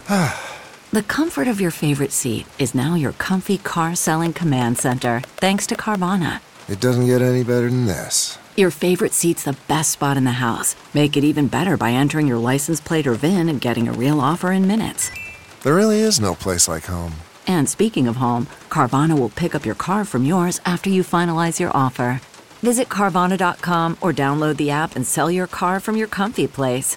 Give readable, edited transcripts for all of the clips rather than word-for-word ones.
The comfort of your favorite seat is now your comfy car selling command center, thanks to Carvana. It doesn't get any better than this. Your favorite seat's the best spot in the house. Make it even better by entering your license plate or VIN and getting a real offer in minutes. There really is no place like home. And speaking of home, Carvana will pick up your car from yours after you finalize your offer. Visit Carvana.com or download the app and sell your car from your comfy place.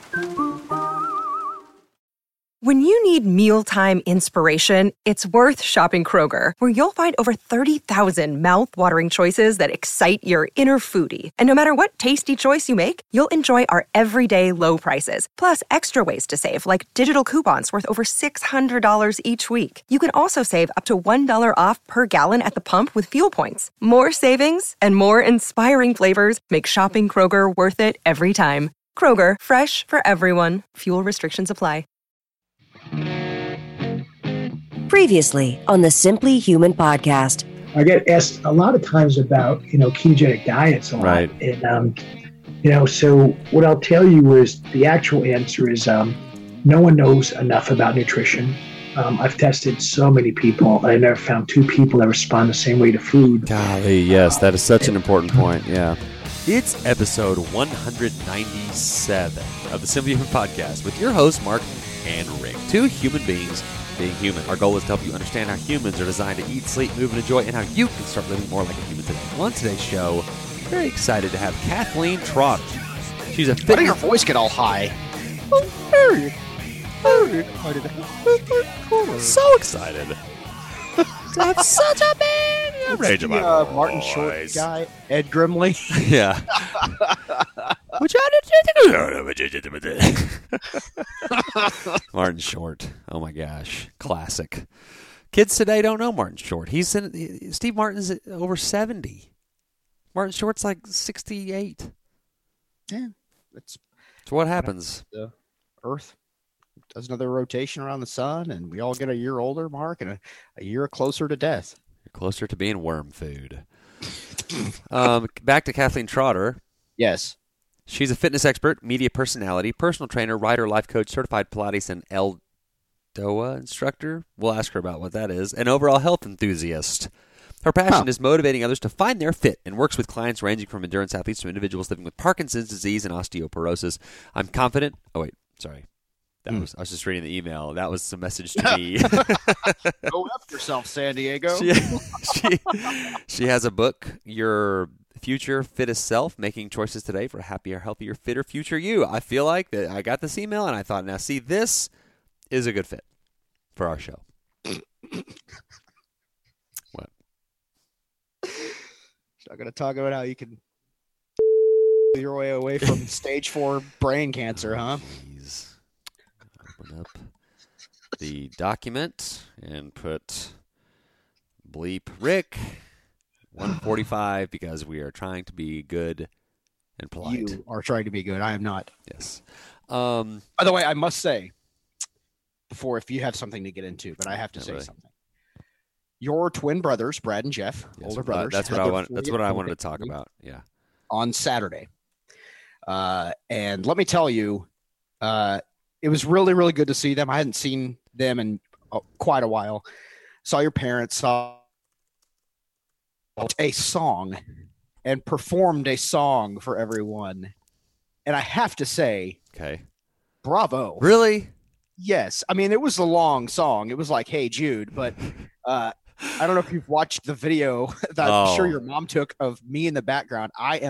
When you need mealtime inspiration, it's worth shopping Kroger, where you'll find over 30,000 mouth-watering choices that excite your inner foodie. And no matter what tasty choice you make, you'll enjoy our everyday low prices, plus extra ways to save, like digital coupons worth over $600 each week. You can also save up to $1 off per gallon at the pump with fuel points. More savings and more inspiring flavors make shopping Kroger worth it every time. Kroger, fresh for everyone. Fuel restrictions apply. Previously on the Simply Human podcast. I get asked a lot of times about, ketogenic diets a lot. Right. And, so what I'll tell you is the actual answer is no one knows enough about nutrition. I've tested so many people. I never found two people that respond the same way to food. Golly, yes, that is such an important point. Yeah. It's episode 197 of the Simply Human podcast with your hosts, Mark and Rick. Two human beings being human. Our goal is to help you understand how humans are designed to eat, sleep, move, and enjoy, and how you can start living more like a human today. On today's show, very excited to have Kathleen Trotter. She's a Why did your voice get all high? So excited to have such a big range of my Martin Short guy, Ed Grimley. Yeah. Martin Short. Oh my gosh. Classic. Kids today don't know Martin Short. Steve Martin's over 70. Martin Short's like 68. Yeah. So what happens? The Earth does another rotation around the sun, and we all get a year older, Mark, and a year closer to death. You're closer to being worm food. Back to Kathleen Trotter. Yes. She's a fitness expert, media personality, personal trainer, writer, life coach, certified Pilates and Eldoa instructor. We'll ask her about what that is. An overall health enthusiast. Her passion is motivating others to find their fit and works with clients ranging from endurance athletes to individuals living with Parkinson's disease and osteoporosis. I'm confident. Oh, wait. Sorry. I was just reading the email. That was the message to me. Go F yourself, San Diego. She has a book, Your Future Fittest Self, Making Choices Today for a Happier, Healthier, Fitter Future You. I feel like that I got this email and I thought, now see, this is a good fit for our show. What? I'm going to talk about how you can your way away from stage 4 brain cancer, huh? Please. Open up the document and put bleep Rick 145 because we are trying to be good and polite. You are trying to be good. I am not. Yes. By the way, I must say, before if you have something to get into, but I have to say something. Your twin brothers, Brad and Jeff, older brothers. That's what I want. That's what I wanted to talk about. Yeah. On Saturday, and let me tell you, it was really, really good to see them. I hadn't seen them in quite a while. Saw your parents, saw a song, and performed a song for everyone. And I have to say, okay, bravo. Really? Yes. I mean, it was a long song. It was like, "Hey Jude," but I don't know if you've watched the video that I'm sure your mom took of me in the background.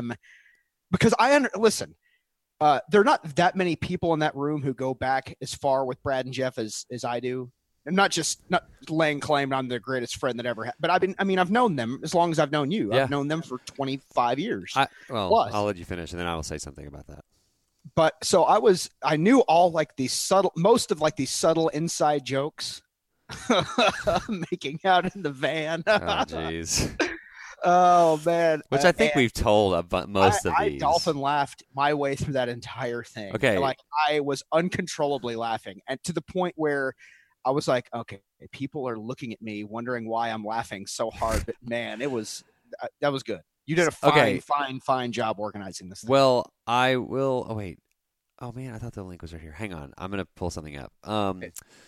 Listen, there are not that many people in that room who go back as far with Brad and Jeff as I do. I'm not laying claim I'm their greatest friend that ever had, but I've known them as long as I've known you. Yeah. I've known them for 25 years. I'll let you finish and then I will say something about that. But so I knew all like most of these subtle inside jokes, making out in the van. Oh, jeez. Oh man! Which I think we've told about most of these. I dolphin laughed my way through that entire thing. Okay, like I was uncontrollably laughing, and to the point where I was like, "Okay, people are looking at me, wondering why I'm laughing so hard." But man, that was good. You did a fine job organizing this thing. Well, I will. Oh wait. Oh man, I thought the link was right here. Hang on, I'm gonna pull something up. Okay.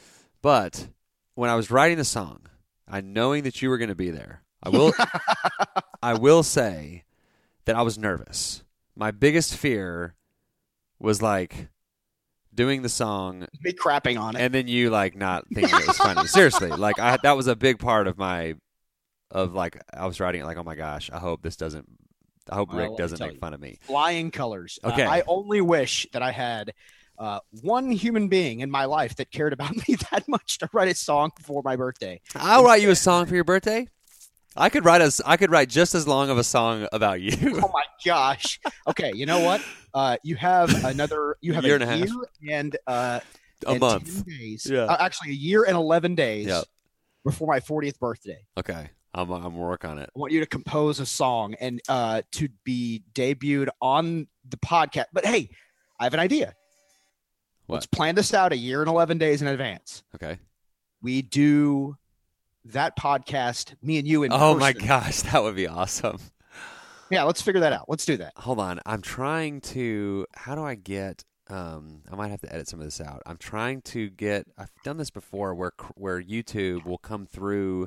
But when I was writing the song, knowing that you were going to be there, I will say that I was nervous. My biggest fear was like doing the song, me crapping on it, and then you like not thinking it was funny. Seriously, like that was a big part of I was writing it like, oh my gosh, I hope Rick doesn't make fun of me. Flying colors. Okay. I only wish that I had one human being in my life that cared about me that much to write a song for my birthday. I'll write you a song for your birthday. I could write just as long of a song about you. Oh my gosh. Okay, you know what? You have a year and a half and a month. 10 days. Yeah. Actually, a year and 11 days. Yep. Before my 40th birthday. Okay. I'm work on it. I want you to compose a song and to be debuted on the podcast. But hey, I have an idea. What? Let's plan this out a year and 11 days in advance. Okay. We do that podcast, me and you in Oh person. my gosh, that would be awesome. Yeah, let's figure that out. Let's do that. Hold on. I'm trying to, how do I get, I might have to edit some of this out. I'm trying to get, I've done this before where YouTube will come through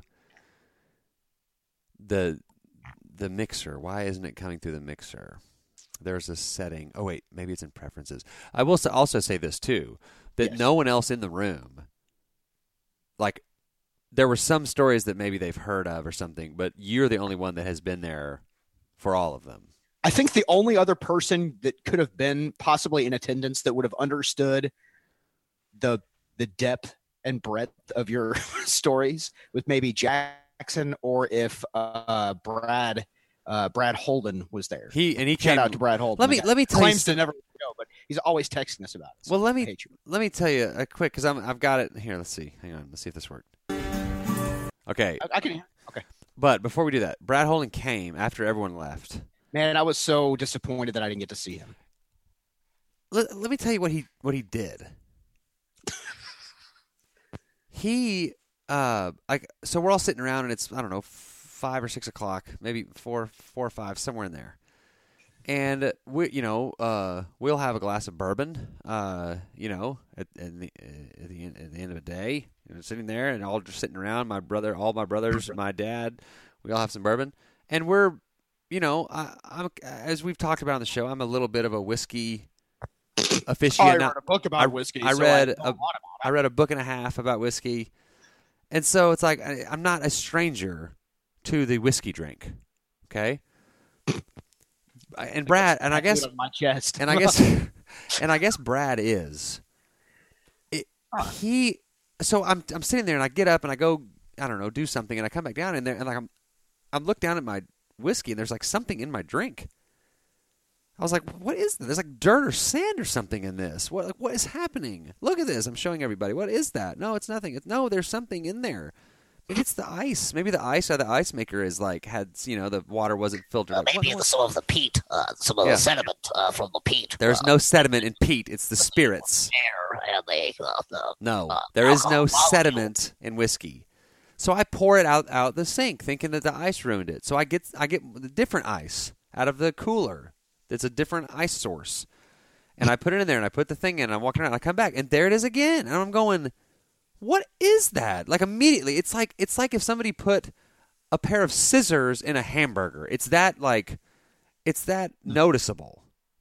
the mixer. Why isn't it coming through the mixer? There's a setting. Oh, wait, maybe it's in preferences. I will also say this, too, that no one else in the room, like, there were some stories that maybe they've heard of or something, but you're the only one that has been there for all of them. I think the only other person that could have been possibly in attendance that would have understood the depth and breadth of your stories with maybe Jackson, or if Brad Holden was there. Shout out to Brad Holden. Let me tell you. Claims to never go, but he's always texting us about it. So well, let me tell you a quick, because I've got it here. Let's see. Hang on. Let's see if this worked. Okay. I can. Okay. But before we do that, Brad Holden came after everyone left. Man, I was so disappointed that I didn't get to see him. Let me tell you what he did. So we're all sitting around, and it's, I don't know, 5 or 6 o'clock, maybe 4 or 5, somewhere in there. And we'll have a glass of bourbon, at the end of the day, sitting there and all just sitting around. All my brothers, my dad, we all have some bourbon, and we're, I'm as we've talked about on the show, I'm a little bit of a whiskey aficionado. I read a book about whiskey. I read a book and a half about whiskey, and so it's like I'm not a stranger to the whiskey drink. Okay. And Brad, and I guess my chest. and I guess Brad is. So I'm sitting there and I get up and I go, I don't know, do something, and I come back down in there and like I'm look down at my whiskey and there's like something in my drink. I was like, what is this? There's like dirt or sand or something in this. What is happening? Look at this. I'm showing everybody. What is that? No, it's nothing. No, there's something in there. Maybe it's the ice. Maybe the ice out of the ice maker is like the water wasn't filtered. Maybe it's some of the peat, some of the sediment from the peat. There's no sediment in peat. It's the spirits. Air and no, there is no sediment in whiskey. So I pour it out the sink, thinking that the ice ruined it. So I get the different ice out of the cooler. It's a different ice source, and I put it in there, and I put the thing in. And I'm walking around. And I come back, and there it is again, and I'm going, what is that? Like immediately, it's like if somebody put a pair of scissors in a hamburger. It's that noticeable,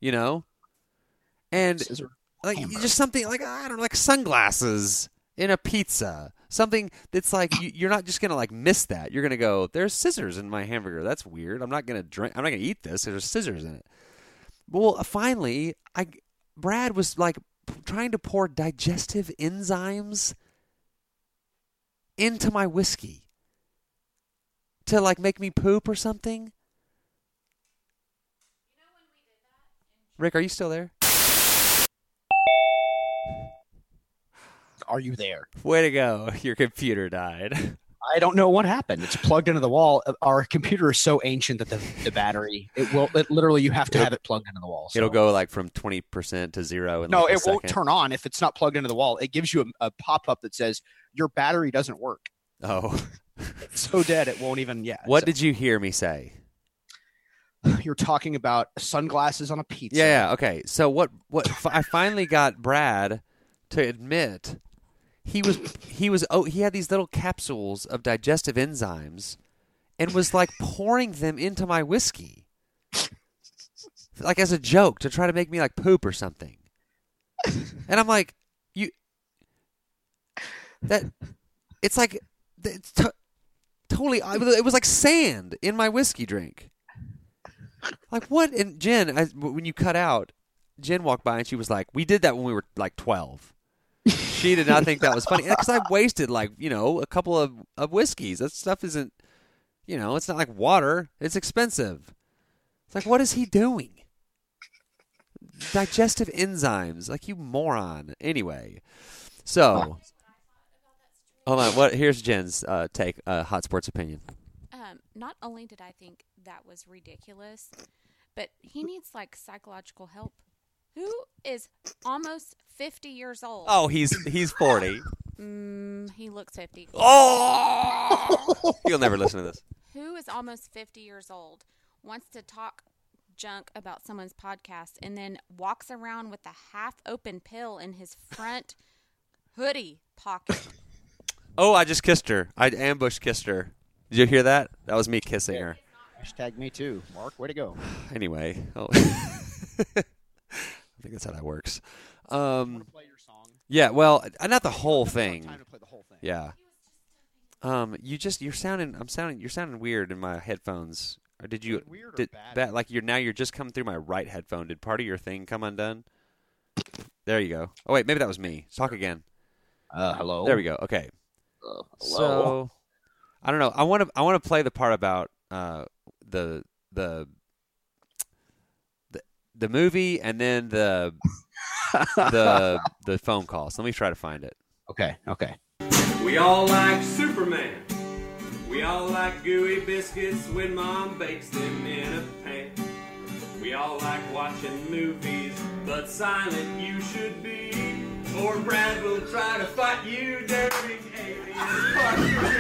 And like just something like, I don't know, like sunglasses in a pizza. Something that's like you're not just gonna like miss that. You're gonna go, there's scissors in my hamburger. That's weird. I'm not gonna eat this. There's scissors in it. Well, finally, Brad was like trying to pour digestive enzymes into my whiskey to like make me poop or something. Rick, are you still there? Are you there? Way to go. Your computer died. I don't know what happened. It's plugged into the wall. Our computer is so ancient that the battery, it literally, you have to have it plugged into the wall. So. It'll go like from 20% to 0 in No, like it won't turn on if it's not plugged into the wall. It gives you a pop-up that says your battery doesn't work. Oh. It's so dead it won't even, What did you hear me say? You're talking about sunglasses on a pizza. Yeah, okay. So what I finally got Brad to admit he had these little capsules of digestive enzymes and was like pouring them into my whiskey. Like as a joke to try to make me like poop or something. And I'm like, totally, it was like sand in my whiskey drink. Like what? And Jen, when you cut out, Jen walked by and she was like, we did that when we were like 12. She did not think that was funny because I wasted like, a couple of whiskeys. That stuff isn't, it's not like water. It's expensive. It's like, what is he doing? Digestive enzymes, like you moron. Anyway, so hold on. Here's Jen's take, hot sports opinion. Not only did I think that was ridiculous, but he needs like psychological help. Who is almost 50 years old? Oh, he's 40. He looks 50. Oh! You'll never listen to this. Who is almost 50 years old, wants to talk junk about someone's podcast, and then walks around with a half-open pill in his front hoodie pocket? Oh, I just kissed her. I ambush kissed her. Did you hear that? That was me kissing her. Hashtag me too. Mark, way to go. Anyway. I think that's how that works. Want to play your song? Yeah, well, not the whole thing. Time to play the whole thing. Yeah. You're sounding weird in my headphones. Or did you weird or bad? Like you're just coming through my right headphone. Did part of your thing come undone? There you go. Oh wait, maybe that was me. Talk again. Hello. There we go. Okay. Hello. So I don't know. I want to play the part about the movie and then the phone call. So let me try to find it. Okay. We all like Superman. We all like gooey biscuits when Mom bakes them in a pan. We all like watching movies, but silent you should be, or Brad will try to fight you during Alien Part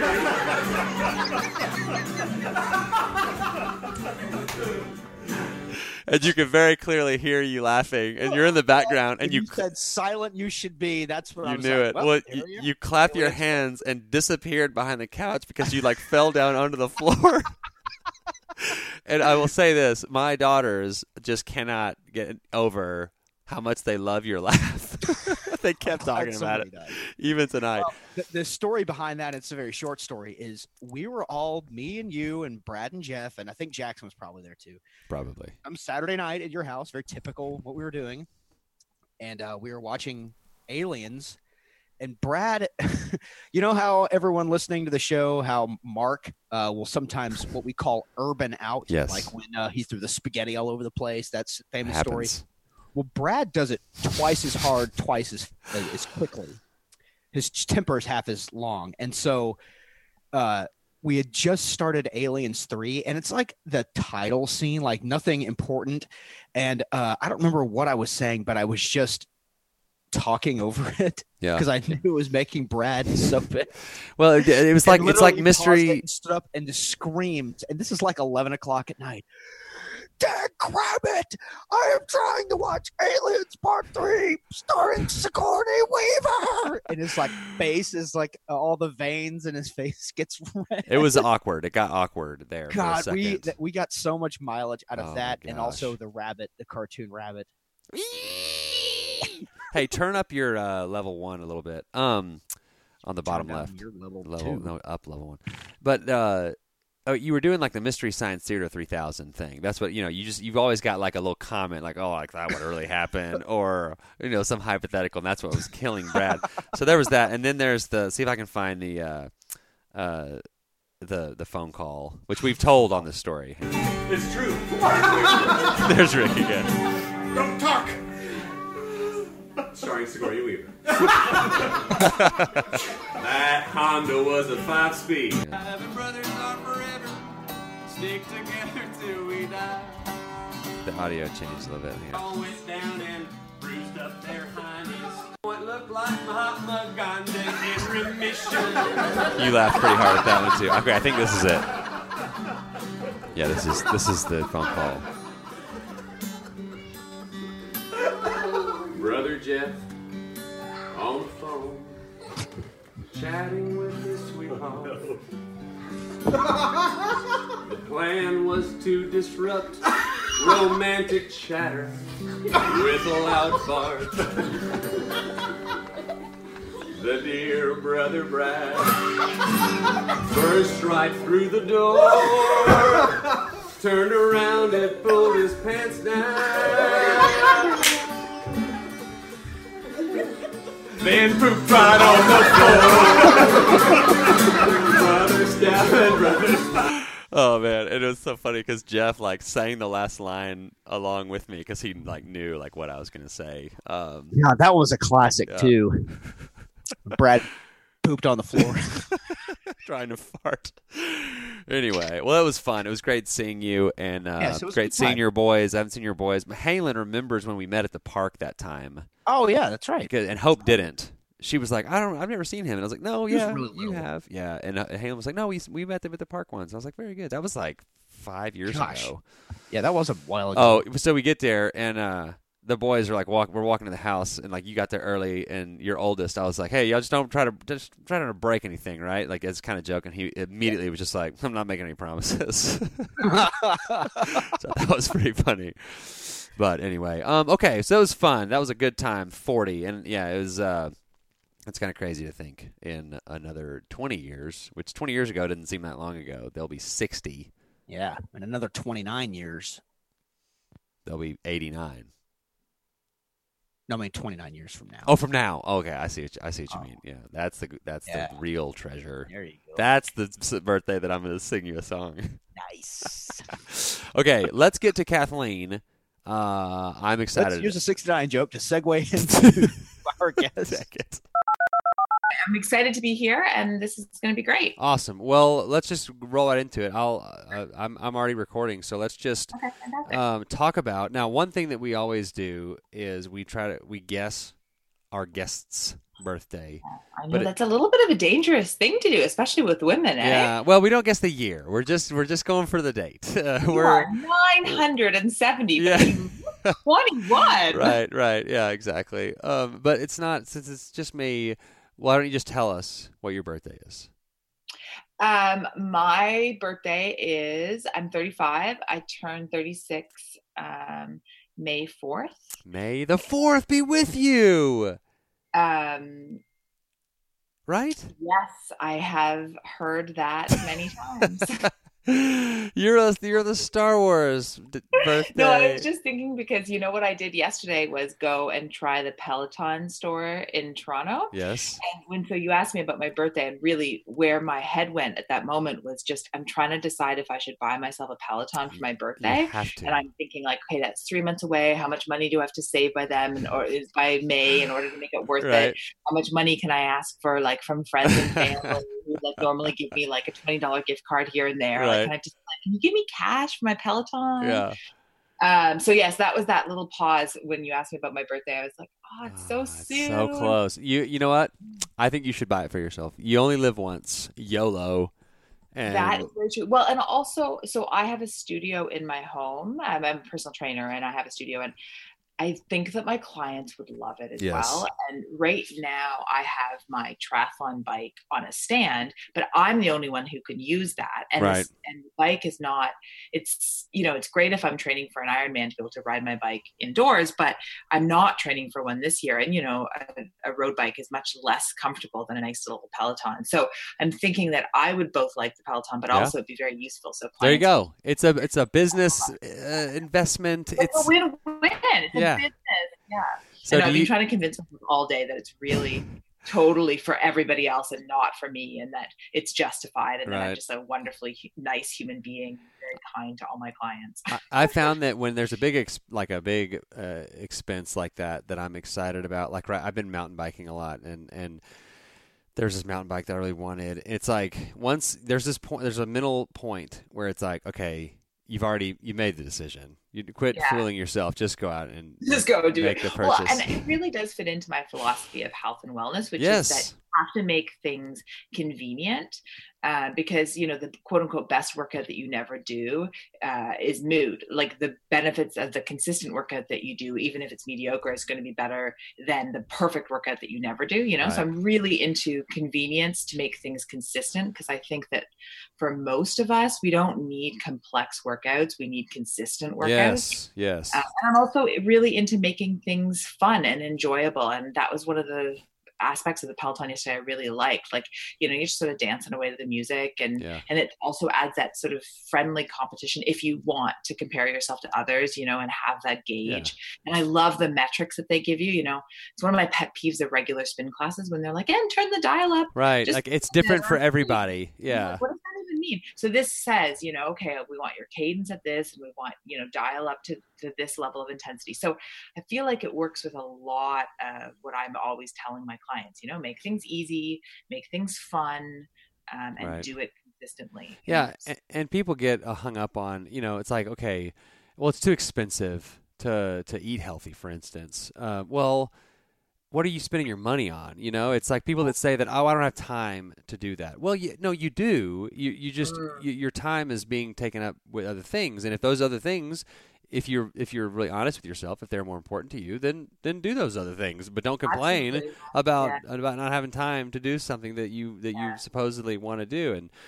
3. And you can very clearly hear you laughing, and you're in the background, and you said silent you should be. That's what I was like. You knew it. Well, you clap your hands and disappeared behind the couch because you like fell down onto the floor. And I will say this, my daughters just cannot get over how much they love your laugh. They kept talking about it, even tonight. Well, the story behind that, it's a very short story, is we were all, me and you and Brad and Jeff, and I think Jackson was probably there too. Probably. Saturday night at your house, very typical what we were doing. And we were watching Aliens. And Brad, you know how everyone listening to the show, how Mark will sometimes what we call urban out? Yes. Like when he threw the spaghetti all over the place. That's a famous Happens. story. Well, Brad does it twice as hard, twice as quickly. His temper is half as long. And so we had just started Aliens 3, and it's like the title scene, like nothing important. And I don't remember what I was saying, but I was just talking over it because I knew it was making Brad so bad. Well, it was like it's like mystery. Stood up and just screamed, and this is like 11 o'clock at night. Dad, grab it! I am trying to watch Aliens Part 3 starring Sigourney Weaver! And his like face is like all the veins in his face gets red. It was awkward. It got awkward there. God, for a second. we got so much mileage out of that, and also the rabbit, the cartoon rabbit. Hey, turn up your level 1 a little bit. On the bottom left. Your level 2. No, up level 1. But you were doing like the Mystery Science Theater 3000 thing. That's what, you've always got like a little comment like, oh, like that would really happen, or, some hypothetical, and that's what was killing Brad. So there was that. And then there's see if I can find the phone call, which we've told on this story. It's true. There's Rick again. Don't talk. Starring Sigourney Weaver. That Honda was a 5-speed. Having brothers are forever. Stick together till we die. The audio changed a little bit here. All went down and bruised up their hindies. What looked like Mahatma Gandhi in remission. You laughed pretty hard at that one too. Okay, I think this is it. Yeah, this is the phone call. Brother Jeff on the phone. chatting with his sweetheart. The plan was to disrupt romantic chatter with a loud fart. The dear brother Brad burst right through the door, turned around and pulled his pants down, then pooped right on the floor. Brothers down, brothers. Oh man, it was so funny because Jeff like sang the last line along with me because he like knew like what I was gonna say. Yeah, that was a classic too. Brad pooped on the floor. Trying to fart. Anyway, well, it was fun. It was great seeing you, and great seeing your boys. I haven't seen your boys. Halen remembers when we met at the park that time. Oh yeah, that's right. And Hope didn't. She was like, I've never seen him. And I was like, no, yeah, you have. Yeah. And Halen was like, no, we met them at the park once. I was like, very good. That was like 5 years ago. Yeah, that was a while ago. Oh, so we get there, and the boys are like, we're walking to the house, and like you got there early, and your oldest, I was like, hey, y'all just try not to break anything, right? Like it's kind of joking. He immediately was just like, I'm not making any promises. So that was pretty funny. But anyway, okay, so it was fun. That was a good time. 40, and yeah, it was. It's kind of crazy to think in another 20 years, which 20 years ago didn't seem that long ago. They'll be 60. Yeah, in another 29 years, they'll be 89. No, I mean 29 years from now. Oh, from now. Okay, I see what you mean. Yeah, that's the real treasure. There you go. That's the birthday that I'm going to sing you a song. Nice. Okay, let's get to Kathleen. I'm excited. Let's use a 69 joke to segue into our guest. I'm excited to be here, and this is going to be great. Awesome. Well, let's just roll right into it. I'm already recording, so let's just talk about now. One thing that we always do is we guess our guest's birthday. I know that's a little bit of a dangerous thing to do, especially with women. Yeah. Well, we don't guess the year. We're just going for the date. We're 970. Yeah. 21. Right. Yeah, exactly. But it's not, since it's just me. Why don't you just tell us what your birthday is? My birthday is, I'm 35. I turned 36 May 4th. May the 4th be with you. Right? Yes, I have heard that many times. You're the Star Wars birthday. No, I was just thinking because you know what I did yesterday was go and try the Peloton store in Toronto. Yes. And so you asked me about my birthday, and really where my head went at that moment was just I'm trying to decide if I should buy myself a Peloton for my birthday. You have to. And I'm thinking like, okay, that's 3 months away. How much money do I have to save by then, or by May in order to make it worth it? How much money can I ask for, like from friends and family who like normally give me like a $20 gift card here and there? Like, can you give me cash for my Peloton? Yeah. So yes, that was that little pause when you asked me about my birthday. I was like, oh, it's so soon. So close. You know what? I think you should buy it for yourself. You only live once. YOLO. And that is very true. Well, and also, so I have a studio in my home. I'm a personal trainer, and I have a studio, and I think that my clients would love it as well. And right now I have my triathlon bike on a stand, but I'm the only one who can use that. And, and the bike is not, it's great if I'm training for an Ironman to be able to ride my bike indoors, but I'm not training for one this year. And, a road bike is much less comfortable than a nice little Peloton. So I'm thinking that I would both like the Peloton, but also it'd be very useful. So there you go. It's a business investment. It's a win-win. It's a business. Yeah. So I've been trying to convince them all day that it's really totally for everybody else and not for me, and that it's justified, and that I'm just a wonderfully nice human being, very kind to all my clients. I found that when there's a big expense like that I'm excited about, like I've been mountain biking a lot, and there's this mountain bike that I really wanted. It's like once there's a middle point where it's like, okay, you made the decision. You quit fooling yourself. Just go out and just go do make it. The purchase. Well, and it really does fit into my philosophy of health and wellness, which is that have to make things convenient because, the quote unquote best workout that you never do is mood. Like the benefits of the consistent workout that you do, even if it's mediocre, is going to be better than the perfect workout that you never do, Right. So I'm really into convenience to make things consistent because I think that for most of us, we don't need complex workouts. We need consistent workouts. Yes. And I'm also really into making things fun and enjoyable. And that was one of the aspects of the Peloton yesterday I really liked. Like, you're just sort of dancing away to the music and it also adds that sort of friendly competition if you want to compare yourself to others, and have that gauge. Yeah. And I love the metrics that they give you. It's one of my pet peeves of regular spin classes when they're like, and turn the dial up. Right. Like it's different for everybody. Yeah. Like, what does that even mean? So this says, okay, we want your cadence at this and we want, dial up to this level of intensity. So I feel like it works with a lot of what I'm always telling my clients, make things easy, make things fun, and do it consistently. Yeah. And people get hung up on, it's like, okay, well, it's too expensive to eat healthy, for instance. Well, what are you spending your money on? It's like people that say that, I don't have time to do that. Well, no, you do. You just, your time is being taken up with other things. And if those other things, if you're really honest with yourself, if they're more important to you, then do those other things. But don't complain about not having time to do something that you supposedly want to do. And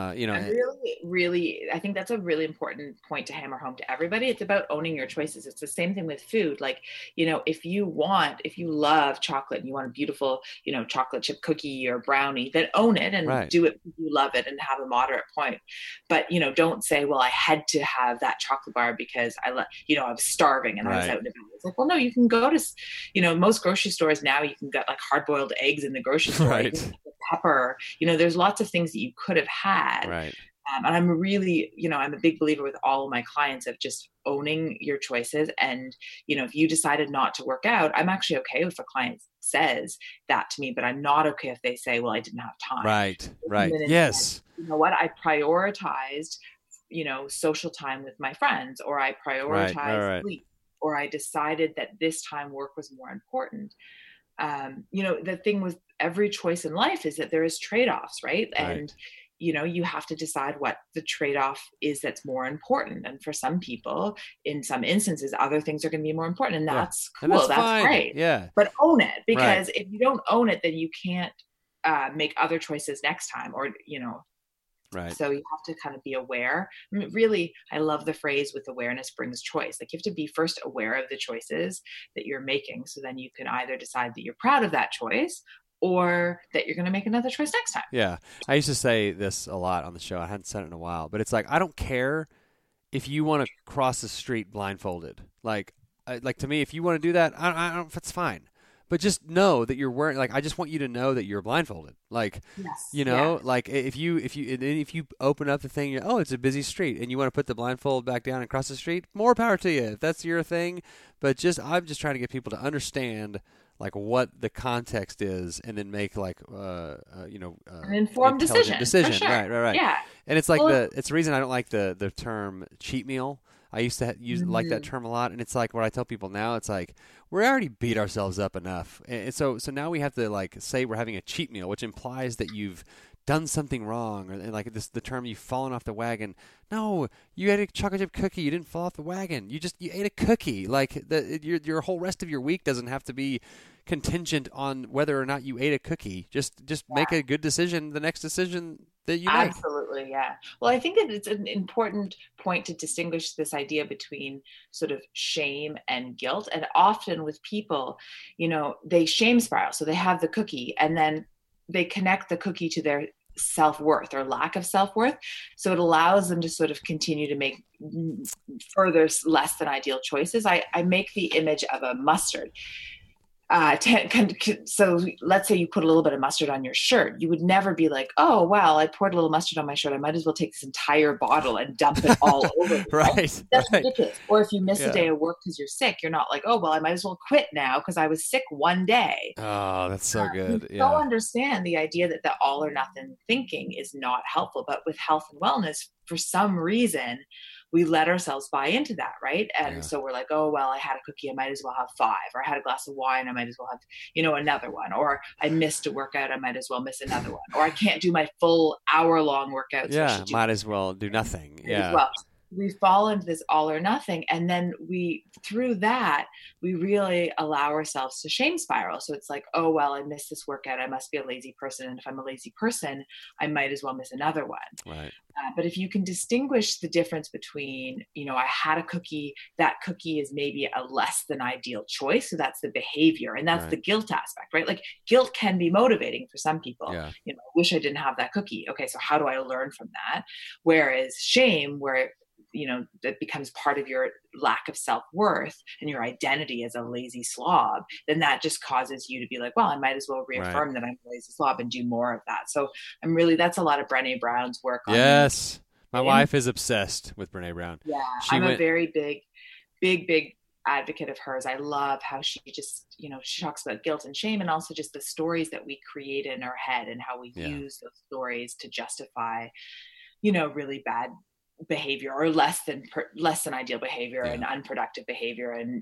really, I think that's a really important point to hammer home to everybody. It's about owning your choices. It's the same thing with food. Like, if you love chocolate and you want a beautiful, chocolate chip cookie or brownie, then own it and do it because you love it and have a moderate point. But, don't say, well, I had to have that chocolate bar because I was starving and I was out and about. It's like, well, no, you can go to, most grocery stores now, you can get like hard-boiled eggs in the grocery store. Right. Pepper, there's lots of things that you could have had. Right. And I'm really, I'm a big believer with all of my clients of just owning your choices. And, if you decided not to work out, I'm actually okay if a client says that to me, but I'm not okay if they say, well, I didn't have time. Right. Yes. You know what? I prioritized, social time with my friends, or I prioritized sleep, or I decided that this time work was more important. The thing with every choice in life is that there is trade-offs, right? And, you have to decide what the trade-off is that's more important. And for some people, in some instances, other things are going to be more important. And that's cool. And that's great. Yeah. But own it, because if you don't own it, then you can't make other choices next time, or, Right. So you have to kind of be aware. I mean, really, I love the phrase with awareness brings choice. Like, you have to be first aware of the choices that you're making. So then you can either decide that you're proud of that choice or that you're going to make another choice next time. Yeah. I used to say this a lot on the show. I hadn't said it in a while, but it's like, I don't care if you want to cross the street blindfolded. Like to me, if you want to do that, I don't, that's fine. But just know that you're wearing, like, I just want you to know that you're blindfolded. Like, like if you open up the thing, it's a busy street, and you want to put the blindfold back down and cross the street, more power to you if that's your thing. But I'm just trying to get people to understand, like, what the context is, and then make like an informed decision. Sure. Right. Yeah. And it's like it's the reason I don't like the term cheat meal. I used to use like that term a lot, and it's like what I tell people now. It's like, we already beat ourselves up enough, and so now we have to like say we're having a cheat meal, which implies that you've done something wrong, and like the term you've fallen off the wagon. No, you ate a chocolate chip cookie. You didn't fall off the wagon. You ate a cookie. Like your whole rest of your week doesn't have to be contingent on whether or not you ate a cookie. Just make a good decision. The next decision that you make. Absolutely, yeah. Well, I think that it's an important point to distinguish this idea between sort of shame and guilt. And often with people, they shame spiral. So they have the cookie, and then they connect the cookie to their self-worth or lack of self-worth. So it allows them to sort of continue to make further less than ideal choices. I make the image of a mustard. So let's say you put a little bit of mustard on your shirt. You would never be like, oh, well, I poured a little mustard on my shirt. I might as well take this entire bottle and dump it all over. Right. That's ridiculous. Or if you miss a day of work because you're sick, you're not like, oh, well, I might as well quit now because I was sick one day. Oh, that's so good. You don't understand the idea that the all or nothing thinking is not helpful. But with health and wellness, for some reason, we let ourselves buy into that, right? And so we're like, oh, well, I had a cookie, I might as well have 5, or I had a glass of wine, I might as well have, another one, or I missed a workout, I might as well miss another one, or I can't do my full hour-long workout. Yeah, might as well do nothing. Yeah. Well, we fall into this all or nothing. And then through that, we really allow ourselves to shame spiral. So it's like, oh, well, I missed this workout, I must be a lazy person. And if I'm a lazy person, I might as well miss another one. Right. But if you can distinguish the difference between, I had a cookie, that cookie is maybe a less than ideal choice. So that's the behavior, and that's the guilt aspect, right? Like guilt can be motivating for some people. Yeah. I wish I didn't have that cookie. Okay, so how do I learn from that? Whereas shame, where that becomes part of your lack of self-worth and your identity as a lazy slob, then that just causes you to be like, well, I might as well reaffirm that I'm a lazy slob and do more of that. So that's a lot of Brené Brown's work. Yes. My wife is obsessed with Brené Brown. Yeah. I'm a very big advocate of hers. I love how she just, she talks about guilt and shame, and also just the stories that we create in our head and how we use those stories to justify, really bad behavior or less than ideal behavior and unproductive behavior and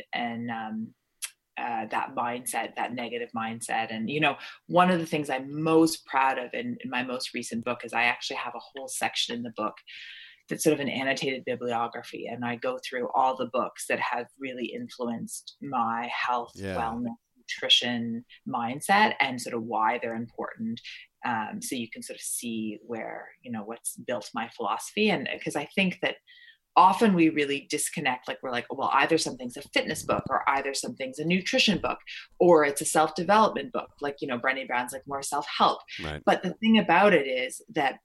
that mindset, that negative mindset. And one of the things I'm most proud of in my most recent book is I actually have a whole section in the book that's sort of an annotated bibliography, and I go through all the books that have really influenced my health, wellness, nutrition mindset, and sort of why they're important. So you can sort of see where, what's built my philosophy. And because I think that often we really disconnect, like we're like, well, either something's a fitness book, or either something's a nutrition book, or it's a self-development book. Like, Brené Brown's like more self-help. Right. But the thing about it is that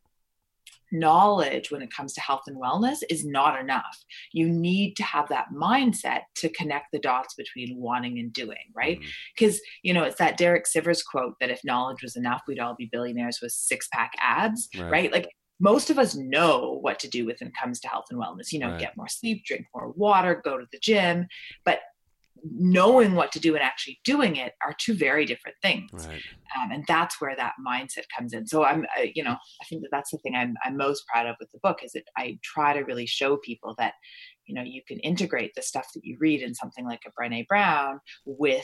knowledge when it comes to health and wellness is not enough. You need to have that mindset to connect the dots between wanting and doing, right? Because, it's that Derek Sivers quote that if knowledge was enough, we'd all be billionaires with 6-pack abs, right? Like most of us know what to do when it comes to health and wellness, get more sleep, drink more water, go to the gym, but knowing what to do and actually doing it are two very different things. Right. And that's where that mindset comes in. So I think that's the thing I'm most proud of with the book, is that I try to really show people that, you can integrate the stuff that you read in something like a Brené Brown with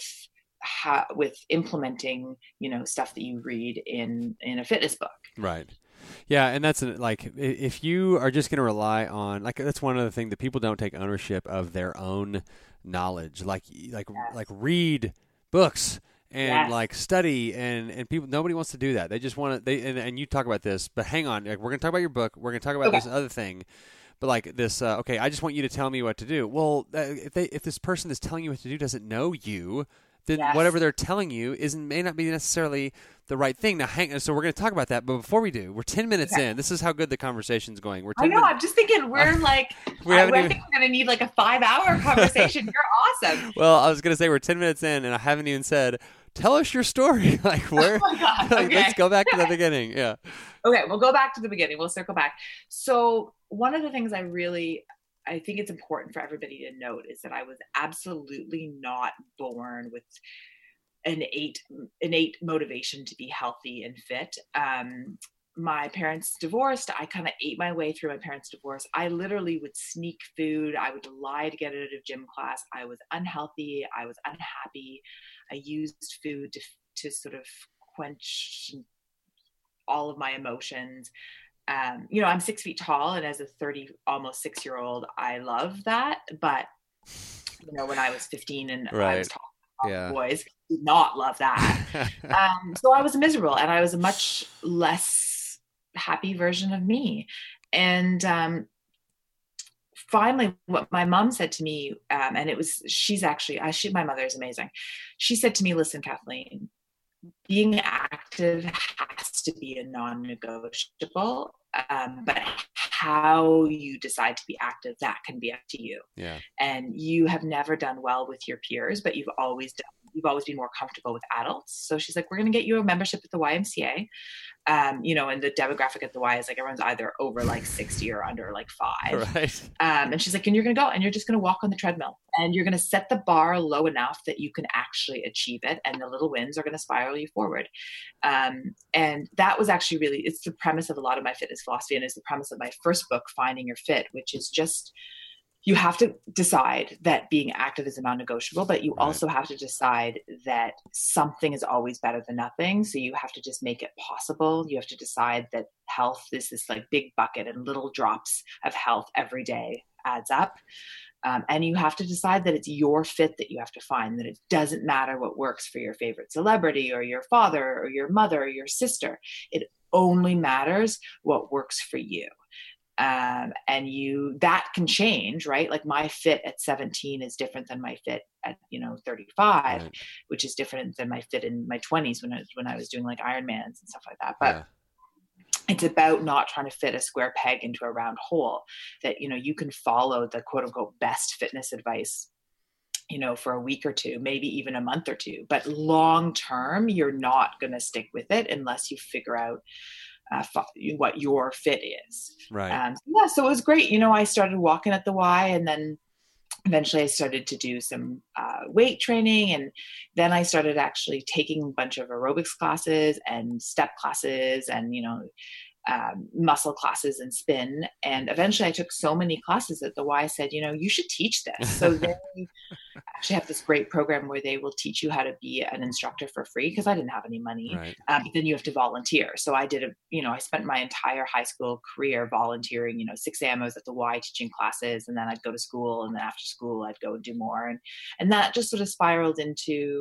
implementing, stuff that you read in a fitness book. Right. Yeah, and that's like, if you are just going to rely on, like, that's one of the things that people don't take ownership of their own knowledge, like read books and like study, and people, nobody wants to do that. They just want to, and you talk about this, but hang on, like, we're going to talk about your book, we're going to talk about this other thing, but like this, okay, I just want you to tell me what to do. Well, if this person that's telling you what to do doesn't know you, then whatever they're telling you may not be necessarily the right thing. Now, so we're going to talk about that, but before we do, we're 10 minutes in. This is how good the conversation's going. I'm just thinking I think we're going to need like a 5-hour conversation. You're awesome. Well, I was going to say we're 10 minutes in, and I haven't even said, tell us your story. Like, where? Oh my God. Like, okay. Let's go back to the beginning. Yeah. Okay, we'll go back to the beginning. We'll circle back. So one of the things I think it's important for everybody to note is that I was absolutely not born with an innate motivation to be healthy and fit. My parents divorced. I kind of ate my way through my parents' divorce. I literally would sneak food. I would lie to get out of gym class. I was unhealthy. I was unhappy. I used food to sort of quench all of my emotions. I'm 6 feet tall, and as a almost 6-year-old, I love that. But, when I was 15 and I was tall, boys did not love that. So I was miserable, and I was a much less happy version of me. And finally, what my mom said to me, and my mother is amazing. She said to me, listen, Kathleen, being active has to be a non-negotiable, but how you decide to be active, that can be up to you. Yeah. And you have never done well with your peers, but you've always done you've always been more comfortable with adults. So she's like, we're going to get you a membership at the YMCA. And the demographic at the Y is like everyone's either over like 60 or under like 5. Right. And she's like, and you're going to go and you're just going to walk on the treadmill and you're going to set the bar low enough that you can actually achieve it. And the little wins are going to spiral you forward. And that was actually really, it's the premise of a lot of my fitness philosophy. And it's the premise of my first book, Finding Your Fit, which is just, you have to decide that being active is a non-negotiable, but you also have to decide that something is always better than nothing. So you have to just make it possible. You have to decide that health is this like big bucket and little drops of health every day adds up. And you have to decide that it's your fit that you have to find, that it doesn't matter what works for your favorite celebrity or your father or your mother or your sister. It only matters what works for you. And that can change, right? Like my fit at 17 is different than my fit at, 35, which is different than my fit in my 20s when I was doing like Ironmans and stuff like that. But it's about not trying to fit a square peg into a round hole, that, you can follow the quote unquote best fitness advice, for a week or two, maybe even a month or two, but long term, you're not going to stick with it unless you figure out what your fit is. Right. So it was great. I started walking at the Y, and then eventually I started to do some weight training. And then I started actually taking a bunch of aerobics classes and step classes and, muscle classes and spin. And eventually I took so many classes at the Y, I said, you should teach this. So they actually have this great program where they will teach you how to be an instructor for free, because I didn't have any money. Right. But then you have to volunteer. So I did I spent my entire high school career volunteering. 6 a.m. I was at the Y teaching classes, and then I'd go to school, and then after school I'd go and do more. And that just sort of spiraled into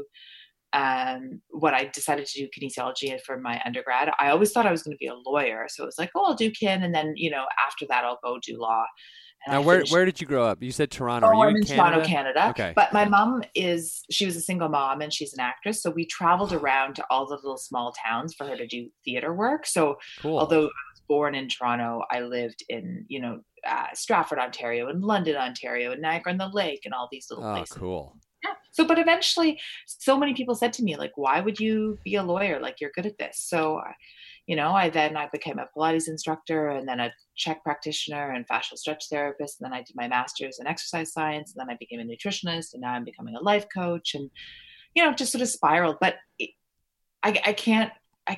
what I decided to do kinesiology for my undergrad. I always thought I was going to be a lawyer. So it was like, I'll do kin. And then, after that, I'll go do law. And now, where did you grow up? You said Toronto. Oh, I'm in Toronto, Canada. Okay. But my mom she was a single mom, and she's an actress. So we traveled around to all the little small towns for her to do theater work. So although I was born in Toronto, I lived in, Stratford, Ontario, and London, Ontario, and Niagara-on-the-Lake, and all these little places. Oh, cool. Yeah. So, but eventually so many people said to me, like, why would you be a lawyer? Like, you're good at this. So, I became a Pilates instructor, and then a Czech practitioner and fascial stretch therapist. And then I did my master's in exercise science. And then I became a nutritionist, and now I'm becoming a life coach, and, just sort of spiraled. But I can't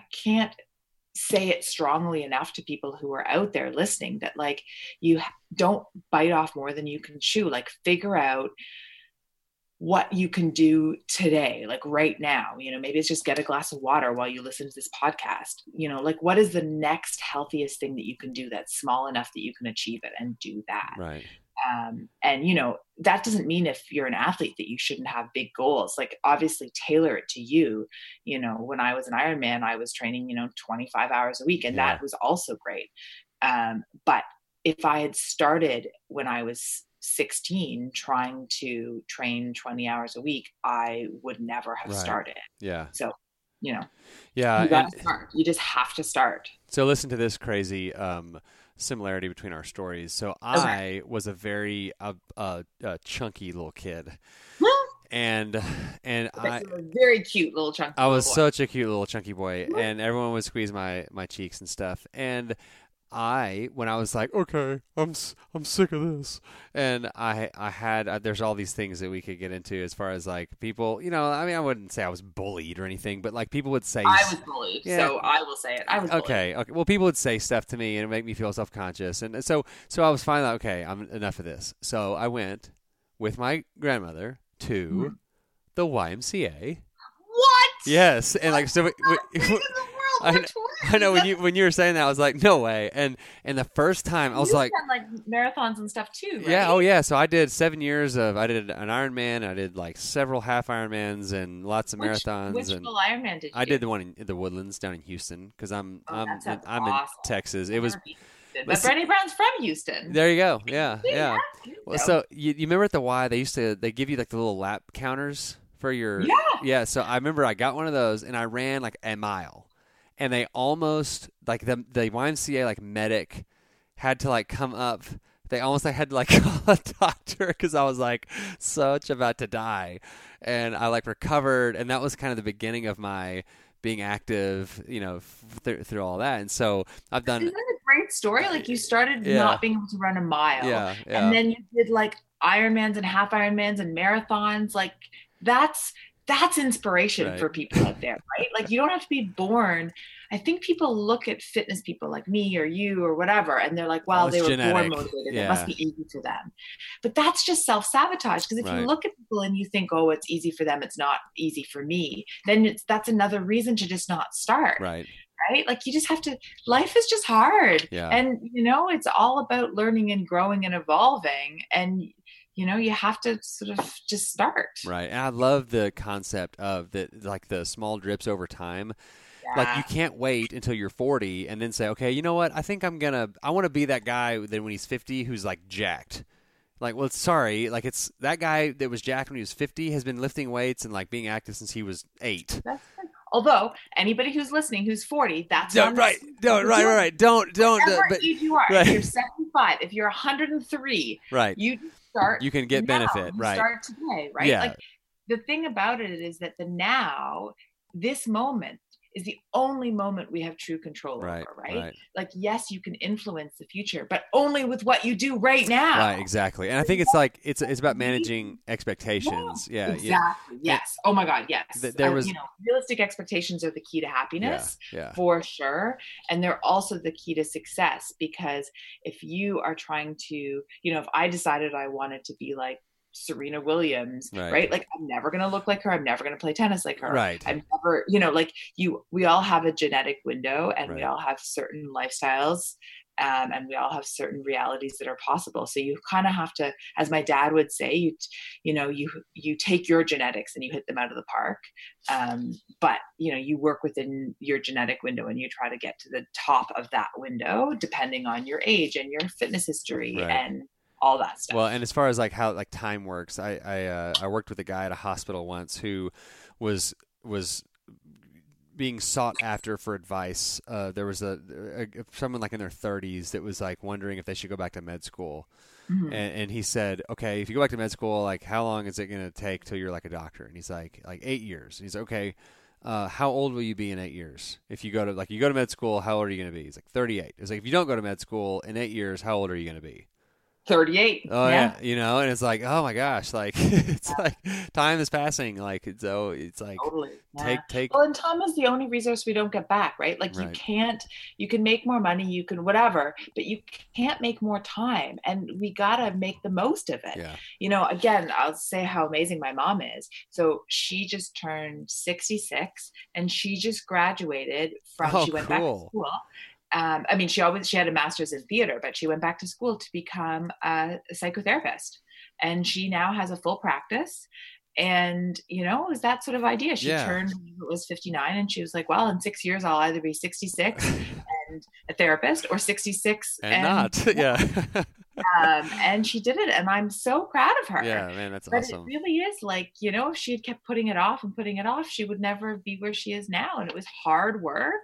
say it strongly enough to people who are out there listening that, like, you don't bite off more than you can chew. Like, figure out what you can do today, like right now. Maybe it's just get a glass of water while you listen to this podcast. Like, what is the next healthiest thing that you can do that's small enough that you can achieve it, and do that. Right. And that doesn't mean if you're an athlete that you shouldn't have big goals. Like, obviously tailor it to you. When I was an Ironman, I was training 25 hours a week, and that was also great. But if I had started when I was 16 trying to train 20 hours a week, I would never have started. Yeah. So, you gotta start. You just have to start. So listen to this crazy similarity between our stories. So I was a very chunky little kid. And I was a very cute little chunky I was boy. Such a cute little chunky boy, and everyone would squeeze my cheeks and stuff. And when I was like, okay, I'm sick of this, and I had there's all these things that we could get into as far as like people, I wouldn't say I was bullied or anything, but like people would say I was bullied, so I will say it. I was bullied. Okay. Well, people would say stuff to me and it would make me feel self-conscious, and so I was finally like, okay, I'm enough of this. So I went with my grandmother to the YMCA. What? Yes, and like so. I know when you were saying that, I was like, no way. And the first time I was like marathons and stuff too, right? Yeah, oh yeah. So I did 7 years I did an Ironman, I did like several half Ironmans and lots of marathons. Which full Ironman did you do? I did the one in the Woodlands down in Houston, because I'm awesome. in Texas. It was. But Brené Brown's from Houston. There you go. Yeah. Well, so you remember at the Y they give you like the little lap counters for your So I remember I got one of those and I ran like a mile. And they almost, like the YMCA like medic had to like come up They almost I had to like call a doctor because I was like such about to die, and I like recovered, and that was kind of the beginning of my being active, you know, through all that. And so I've done. Isn't it a great story? Like you started not being able to run a mile, and then you did like Ironmans and half Ironmans and marathons. Like that's inspiration for people out there, right? Like you don't have to be born. I think people look at fitness people like me or you or whatever, and they're like, well, they were born motivated. It must be easy for them. But that's just self-sabotage. Because if you look at people and you think, oh, it's easy for them, it's not easy for me, then that's another reason to just not start. Right? Like you just have to, life is just hard. And, you know, it's all about learning and growing and evolving. And you know, you have to sort of just start. Right. And I love the concept of the small drips over time. Like you can't wait until you're 40 and then say, okay, you know what? I think I want to be that guy then when he's 50 who's like jacked. Like, well, sorry, like it's that guy that was jacked when he was 50 has been lifting weights and like being active since he was 8. That's right. Although anybody who's listening who's 40, that's right. Don't. Whatever age you are, if you're 75, if you're 103, you start. You can get benefit. You start today, right? Yeah. Like the thing about it is that the now, this moment, is the only moment we have true control over, right? Like, yes, you can influence the future, but only with what you do right now. Right, exactly. And I think it's like it's about managing expectations. Yeah, exactly. Yes. Oh my God, yes. There was, realistic expectations are the key to happiness, for sure, and they're also the key to success. Because if you are trying to, if I decided I wanted to be like Serena Williams, right? Like I'm never going to look like her. I'm never going to play tennis like her. Right. I'm never, we all have a genetic window and we all have certain lifestyles and we all have certain realities that are possible. So you kind of have to, as my dad would say, you take your genetics and you hit them out of the park. But you work within your genetic window and you try to get to the top of that window, depending on your age and your fitness history and all that stuff. Well, and as far as like how like time works, I worked with a guy at a hospital once who was being sought after for advice. There was someone like in their 30s that was like wondering if they should go back to med school. Mm-hmm. And he said, okay, if you go back to med school, like how long is it going to take till you're like a doctor? And he's like 8 years. And he's okay. How old will you be in 8 years? If you go to med school, how old are you going to be? He's like 38. It's like, if you don't go to med school in 8 years, how old are you going to be? 38. Oh yeah. And it's like, oh my gosh, like it's like time is passing, like so it's like totally. Take well, and time is the only resource we don't get back, right? Like you can make more money, you can whatever, but you can't make more time, and we gotta make the most of it. Again, I'll say how amazing my mom is. So she just turned 66 and she just graduated from she went back to school. She had a master's in theater, but she went back to school to become a psychotherapist, and she now has a full practice. And, it was that sort of idea. She turned, it was 59, and she was like, well, in 6 years, I'll either be 66 and a therapist or 66 and not. And she did it, and I'm so proud of her. Yeah, man, that's but awesome. It really is like, if she had kept putting it off and putting it off, she would never be where she is now. And it was hard work.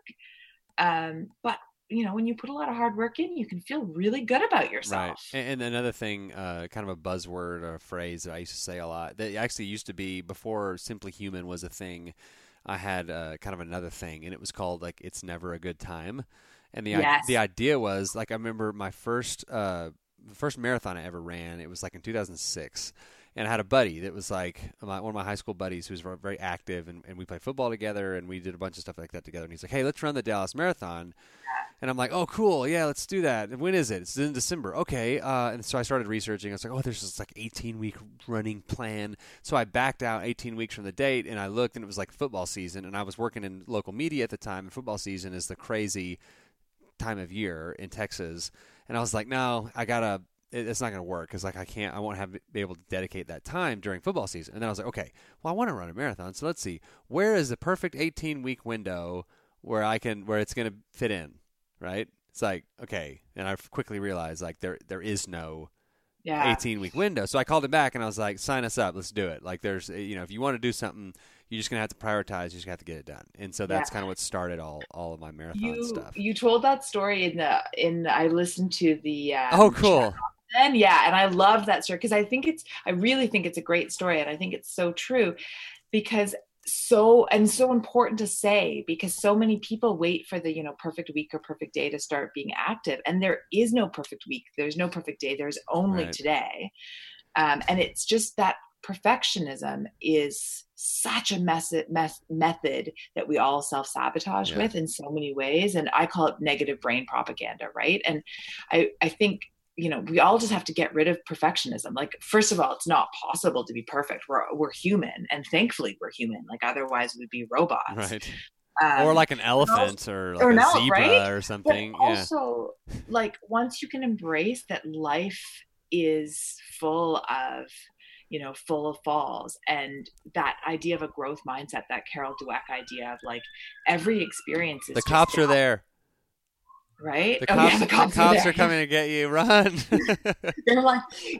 But when you put a lot of hard work in, you can feel really good about yourself. Right. And another thing, kind of a buzzword or a phrase that I used to say a lot, that actually used to be before Simply Human was a thing. I had kind of another thing, and it was called like, it's never a good time. And the idea was like, I remember my first marathon I ever ran, it was like in 2006. And I had a buddy that was like one of my high school buddies who was very active, and we played football together, and we did a bunch of stuff like that together. And he's like, hey, let's run the Dallas Marathon. And I'm like, oh, cool. Yeah, let's do that. And when is it? It's in December. Okay. And so I started researching. I was like, oh, there's this like 18-week running plan. So I backed out 18 weeks from the date, and I looked, and it was like football season. And I was working in local media at the time, and football season is the crazy time of year in Texas. And I was like, no, it's not going to work because like I won't be able to dedicate that time during football season. And then I was like, okay, well, I want to run a marathon. So let's see, where is the perfect 18-week window where it's going to fit in, right? It's like, okay. And I quickly realized like there is no 18-week window. So I called him back and I was like, sign us up. Let's do it. Like there's, if you want to do something, you're just going to have to prioritize. You're just going to have to get it done. And so that's kind of what started all of my marathon stuff. You told that story I listened to the oh, cool. And I love that story because I really think it's a great story, and I think it's so true because so important to say, because so many people wait for the perfect week or perfect day to start being active, and there is no perfect week, there's no perfect day, there's only today. And it's just that perfectionism is such a method that we all self-sabotage with in so many ways, and I call it negative brain propaganda, right? And I think we all just have to get rid of perfectionism. Like, first of all, it's not possible to be perfect. We're human, and thankfully we're human. Like, otherwise we'd be robots. Right. Or like an elephant or like a zebra or something. But also, like, once you can embrace that life is full of falls, and that idea of a growth mindset, that Carol Dweck idea of like every experience is the cops are there. Right? The cops are coming to get you. Run. They're like,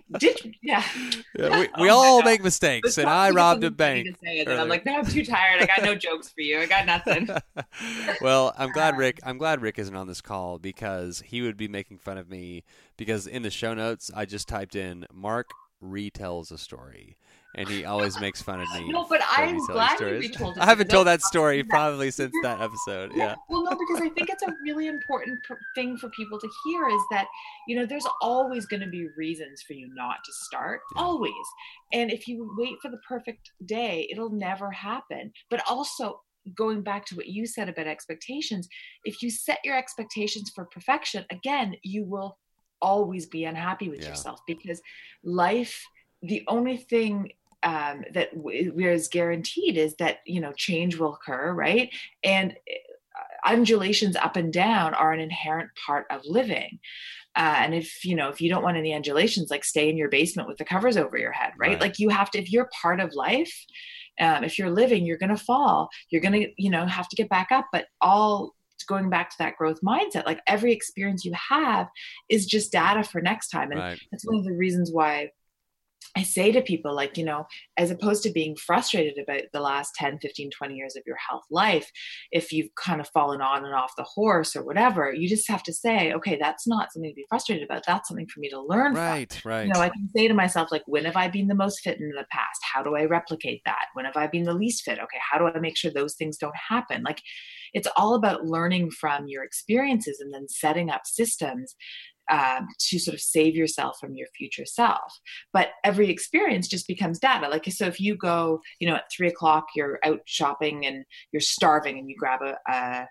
we all make mistakes, and I robbed a bank. And I'm like, no, I'm too tired. I got no jokes for you. I got nothing. Well, I'm glad Rick isn't on this call, because he would be making fun of me, because in the show notes I just typed in Mark retells a story. And he always makes fun of me. No, but I'm glad you retold it. I haven't told that story probably since that episode. Yeah. Well, no, because I think it's a really important thing for people to hear is that, there's always going to be reasons for you not to start. Always. And if you wait for the perfect day, it'll never happen. But also, going back to what you said about expectations, if you set your expectations for perfection, again, you will always be unhappy with yourself, because life, the only thing that is guaranteed is that change will occur, right? And undulations up and down are an inherent part of living. And if you don't want any undulations, like, stay in your basement with the covers over your head, right? Like, you have to, if you're part of life, if you're living, you're going to fall, you're going to have to get back up. But all going back to that growth mindset, like, every experience you have is just data for next time. And that's one of the reasons why I say to people, like, as opposed to being frustrated about the last 10, 15, 20 years of your health life, if you've kind of fallen on and off the horse or whatever, you just have to say, okay, that's not something to be frustrated about. That's something for me to learn from. Right. I can say to myself, like, when have I been the most fit in the past? How do I replicate that? When have I been the least fit? Okay, how do I make sure those things don't happen? Like, it's all about learning from your experiences and then setting up systems to sort of save yourself from your future self. But every experience just becomes data. Like, so if you go, at 3:00, you're out shopping and you're starving, and you grab a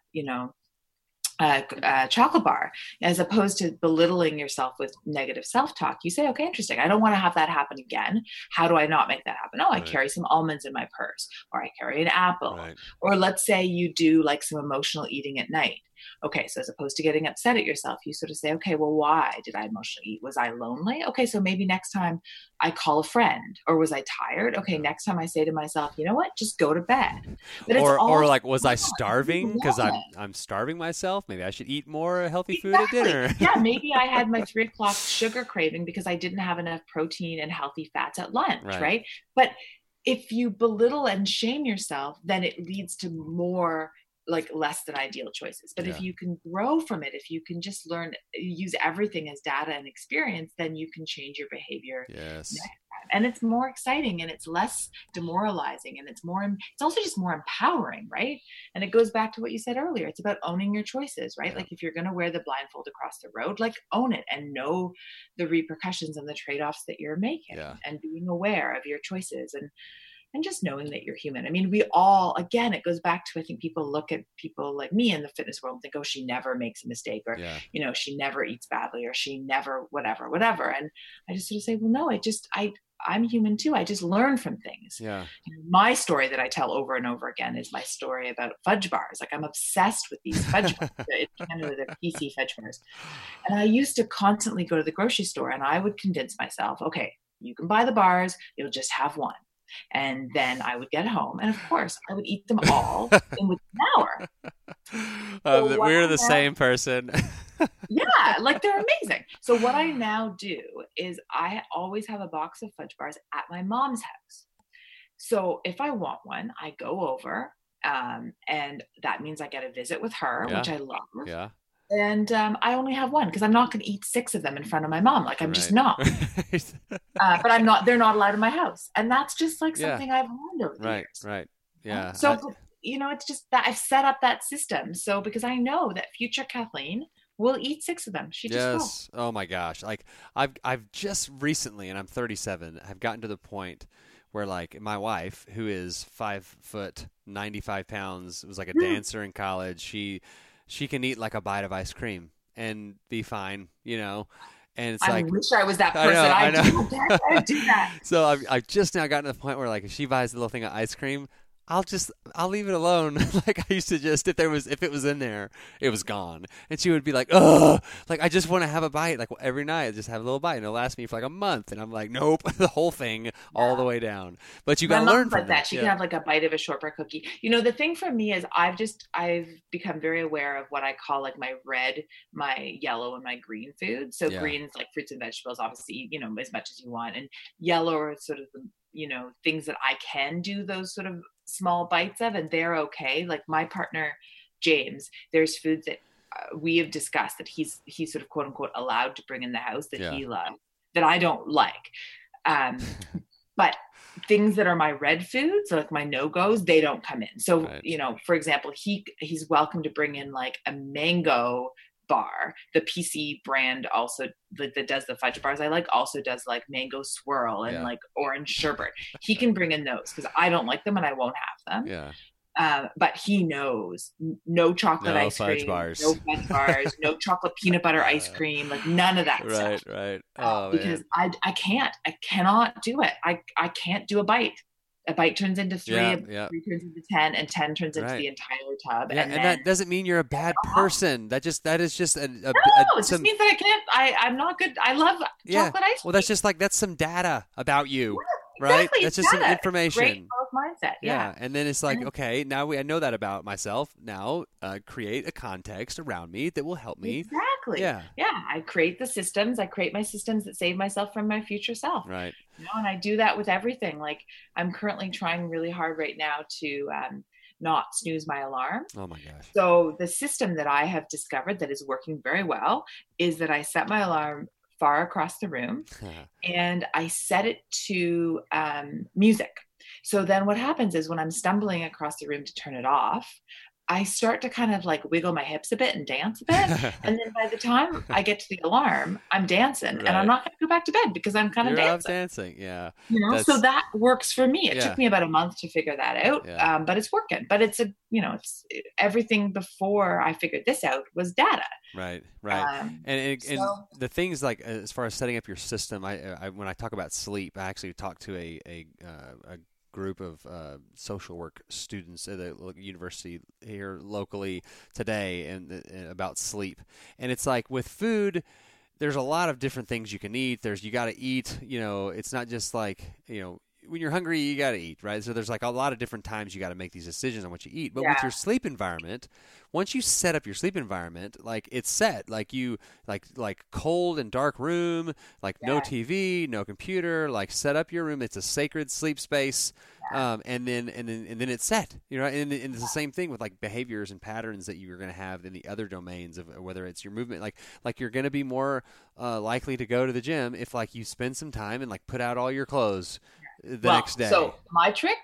chocolate bar, as opposed to belittling yourself with negative self-talk, you say, okay, interesting, I don't want to have that happen again. How do I not make that happen? I carry some almonds in my purse, or I carry an apple, or let's say you do like some emotional eating at night. Okay, so as opposed to getting upset at yourself, you sort of say, okay, well, why did I emotionally eat? Was I lonely? Okay, so maybe next time I call a friend. Or was I tired? Okay, next time I say to myself, you know what, just go to bed. But or like, was I starving? Because I'm starving myself. Maybe I should eat more healthy food at dinner. Yeah, maybe I had my 3:00 sugar craving because I didn't have enough protein and healthy fats at lunch, right? But if you belittle and shame yourself, then it leads to more, like, less than ideal choices. But if you can grow from it, if you can just learn, use everything as data and experience, then you can change your behavior. Yes. And it's more exciting, and it's less demoralizing, and it's also just more empowering, right? And it goes back to what you said earlier. It's about owning your choices, right? Like, if you're going to wear the blindfold across the road, like, own it and know the repercussions and the trade-offs that you're making, and being aware of your choices, and just knowing that you're human. I mean, we all, again, it goes back to, I think people look at people like me in the fitness world and think, oh, she never makes a mistake, or, she never eats badly, or she never, whatever. And I just sort of say, well, no, I'm human too. I just learn from things. Yeah. My story that I tell over and over again is my story about fudge bars. Like, I'm obsessed with these fudge bars. In Canada, they're PC fudge bars. And I used to constantly go to the grocery store, and I would convince myself, okay, you can buy the bars, you'll just have one. And then I would get home, and of course I would eat them all in within an hour. We're the same person. Yeah, like, they're amazing. So what I now do is I always have a box of fudge bars at my mom's house. So if I want one, I go over, and that means I get a visit with her, which I love. Yeah. And I only have one because I'm not going to eat 6 of them in front of my mom. Like, I'm just not. But they're not allowed in my house. And that's just like something I've learned over the years. Right. Yeah. So, it's just that I've set up that system. So, because I know that future Kathleen will eat 6 of them. She just will. Oh my gosh. Like I've just recently, and I'm 37, I've gotten to the point where like my wife, who is 5 foot, 95 pounds, was like a dancer in college. She can eat like a bite of ice cream and be fine, And it's I wish I was that person. I know. I do that. So I've just now gotten to the point where like if she buys a little thing of ice cream, I'll leave it alone. Like I used to just, if it was in there, it was gone. And she would be like, "Ugh, like I just want to have a bite." Like every night, I just have a little bite, and it'll last me for like a month. And I'm like, "Nope, the whole thing, all the way down." But you got to learn from that. She can have like a bite of a shortbread cookie. The thing for me is I've become very aware of what I call like my red, my yellow, and my green food. So greens like fruits and vegetables, obviously, as much as you want, and yellow are sort of the things that I can do those sort of small bites of, and they're okay. Like my partner, James, there's foods that we have discussed that he's sort of quote unquote allowed to bring in the house that he loves that I don't like. But things that are my red foods, like my no-goes, they don't come in. So, for example, he's welcome to bring in like a mango bar. The PC brand also that does the fudge bars I like also does like mango swirl and like orange sherbet. He can bring in those because I don't like them and I won't have them. But he knows no chocolate ice cream, no fudge bars, no chocolate peanut butter ice cream, like none of that stuff. Right. Because I cannot do it. I can't do a bite. A bite turns into 3, 3 turns into 10, and 10 turns into the entire tub. Yeah, and that doesn't mean you're a bad person. That is just it just means that I can't. I'm not good. I love chocolate ice cream. Well, that's some data about you. Right? Exactly, that's just some information. Great growth mindset. Yeah. And then it's like, okay, now I know that about myself. Now create a context around me that will help me. Exactly. Yeah. I create the systems. I create my systems that save myself from my future self. Right. And I do that with everything. Like I'm currently trying really hard right now to not snooze my alarm. Oh my gosh. So the system that I have discovered that is working very well is that I set my alarm far across the room and I set it to music. So then what happens is when I'm stumbling across the room to turn it off, I start to kind of like wiggle my hips a bit and dance a bit. And then by the time I get to the alarm, I'm dancing and I'm not going to go back to bed because I'm kind of dancing. Yeah. So that works for me. It took me about a month to figure that out. But it's working, but it's it's everything before I figured this out was data. Right. And the things like, as far as setting up your system, I when I talk about sleep, I actually talk to a group of social work students at the university here locally today and about sleep. And it's like with food, there's a lot of different things you can eat. You got to eat, it's not just like, when you're hungry, you got to eat, right? So there's like a lot of different times you got to make these decisions on what you eat. But with your sleep environment, once you set up your sleep environment, like it's set, like you like cold and dark room, like no TV, no computer, like set up your room. It's a sacred sleep space. And then it's set, and it's the same thing with like behaviors and patterns that you're going to have in the other domains of whether it's your movement, like you're going to be more likely to go to the gym if like you spend some time and like put out all your clothes the next day. So my trick,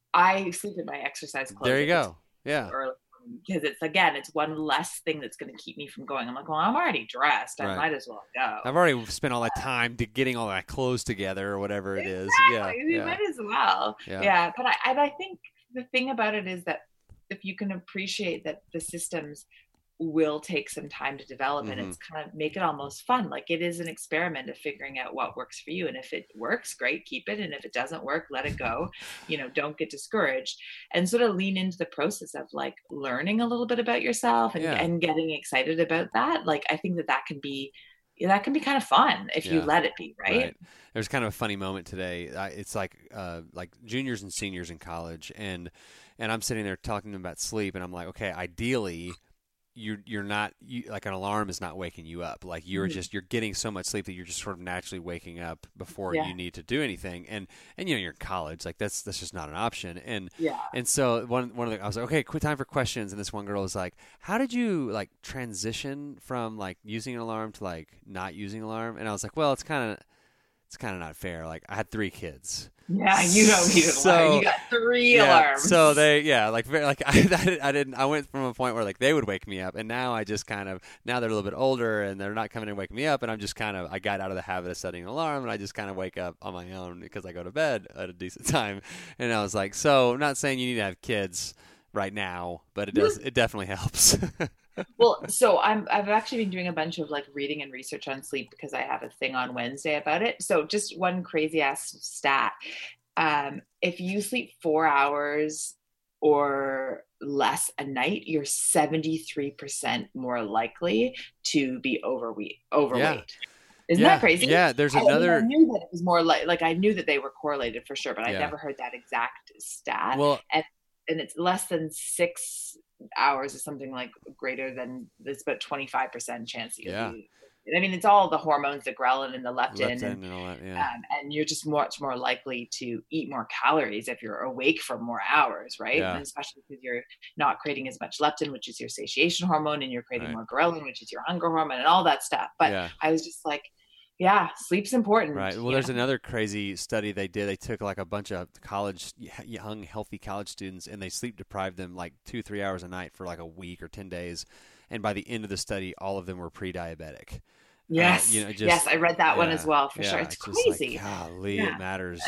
I sleep in my exercise clothes. There you go. Yeah. Because it's one less thing that's going to keep me from going. I'm like, well, I'm already dressed. I might as well go. I've already spent all that time to getting all that clothes together or whatever it is. Yeah. You might as well. Yeah. But I think the thing about it is that if you can appreciate that the systems will take some time to develop and it's kind of make it almost fun. Like it is an experiment of figuring out what works for you. And if it works, great, keep it. And if it doesn't work, let it go. Don't get discouraged and sort of lean into the process of like learning a little bit about yourself and getting excited about that. Like, I think that can be kind of fun if you let it be, right? There's kind of a funny moment today. It's like juniors and seniors in college and I'm sitting there talking to them about sleep and I'm like, okay, ideally, you're not like an alarm is not waking you up. Like you're getting so much sleep that you're just sort of naturally waking up before you need to do anything. And you're in college, like that's just not an option. And so one of the, I was like, okay, quick time for questions. And this one girl was like, how did you like transition from like using an alarm to like not using an alarm? And I was like, well, it's kind of not fair. Like I had 3 kids. Yeah, you don't need an alarm. You got 3 alarms. So I went from a point where like they would wake me up, and now I just kind of, now they're a little bit older and they're not coming and waking me up, and I'm just kind of, I got out of the habit of setting an alarm, and I just kind of wake up on my own because I go to bed at a decent time. And I was like, so I'm not saying you need to have kids right now, but it definitely helps. Well, so I've actually been doing a bunch of like reading and research on sleep because I have a thing on Wednesday about it. So just one crazy ass stat. If you sleep 4 hours or less a night, you're 73% more likely to be overweight. Yeah. Isn't that crazy? Yeah, there's another. I knew that it was more like I knew that they were correlated for sure, but I never heard that exact stat. Well, and it's less than 6 hours or something like greater than, it's about 25% chance. I mean, it's all the hormones, the ghrelin and the leptin and all that, and you're just much more likely to eat more calories if you're awake for more hours, right? And especially because you're not creating as much leptin, which is your satiation hormone, and you're creating more ghrelin, which is your hunger hormone, and all that stuff. But I was just like, yeah, sleep's important. Right. Well, there's another crazy study they did. They took like a bunch of young, healthy college students, and they sleep deprived them like 2-3 hours a night for like a week or 10 days. And by the end of the study, all of them were pre-diabetic. Yes. Yes, I read that one as well, for sure. It's crazy. Like, golly, it matters,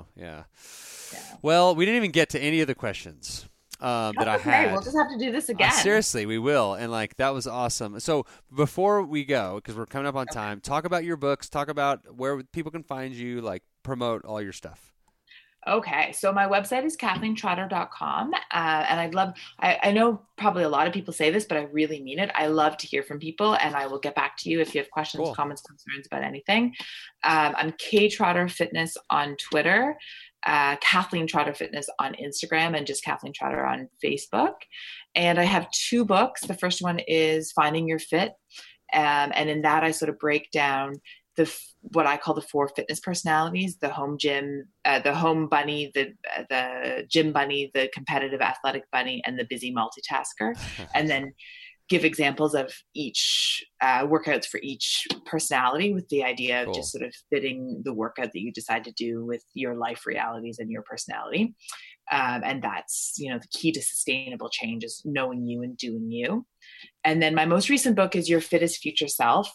Well, we didn't even get to any of the questions. That I had. We'll just have to do this again. Seriously, we will. And like, that was awesome. So before we go, because we're coming up on time, talk about your books, talk about where people can find you, like promote all your stuff. Okay. So my website is KathleenTrotter.com. And I know probably a lot of people say this, but I really mean it. I love to hear from people, and I will get back to you if you have questions, comments, concerns about anything. I'm K Trotter Fitness on Twitter. Kathleen Trotter Fitness on Instagram, and just Kathleen Trotter on Facebook. And I have 2 books. The first one is Finding Your Fit. And in that I sort of break down what I call the 4 fitness personalities: the home gym, the home bunny, the gym bunny, the competitive athletic bunny, and the busy multitasker. And then give examples of each workouts for each personality, with the idea of just sort of fitting the workout that you decide to do with your life realities and your personality. And that's, the key to sustainable change is knowing you and doing you. And then my most recent book is Your Fittest Future Self.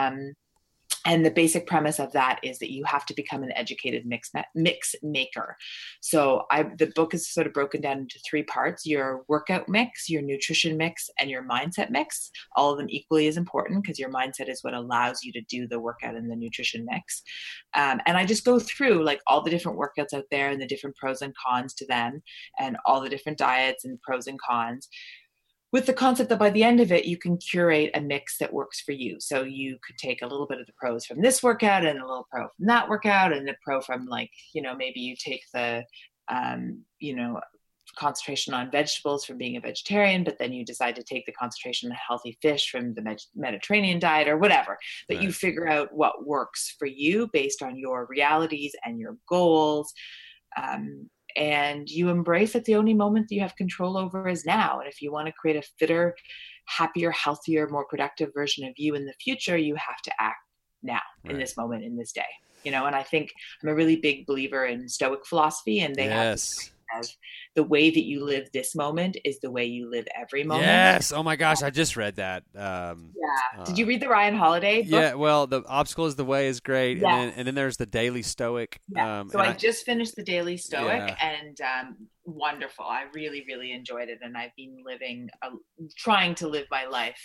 And the basic premise of that is that you have to become an educated mix maker. So the book is sort of broken down into 3 parts: your workout mix, your nutrition mix, and your mindset mix. All of them equally as important, because your mindset is what allows you to do the workout and the nutrition mix. And I just go through like all the different workouts out there and the different pros and cons to them, and all the different diets and pros and cons, with the concept that by the end of it, you can curate a mix that works for you. So you could take a little bit of the pros from this workout and a little pro from that workout, and the pro from maybe you take the, concentration on vegetables from being a vegetarian, but then you decide to take the concentration on healthy fish from the Mediterranean diet or whatever. But you figure out what works for you based on your realities and your goals. And you embrace that the only moment that you have control over is now. And if you want to create a fitter, happier, healthier, more productive version of you in the future, you have to act now, in this moment, in this day. And I think I'm a really big believer in Stoic philosophy, and they have this of the way that you live this moment is the way you live every moment. Yes. Oh my gosh, I just read that. Did you read the Ryan Holiday book? Yeah. Well, The Obstacle is the Way is great. Yes. And then there's the Daily Stoic. Yeah. So I just finished the Daily Stoic, and wonderful. I really, really enjoyed it. And I've been trying to live my life,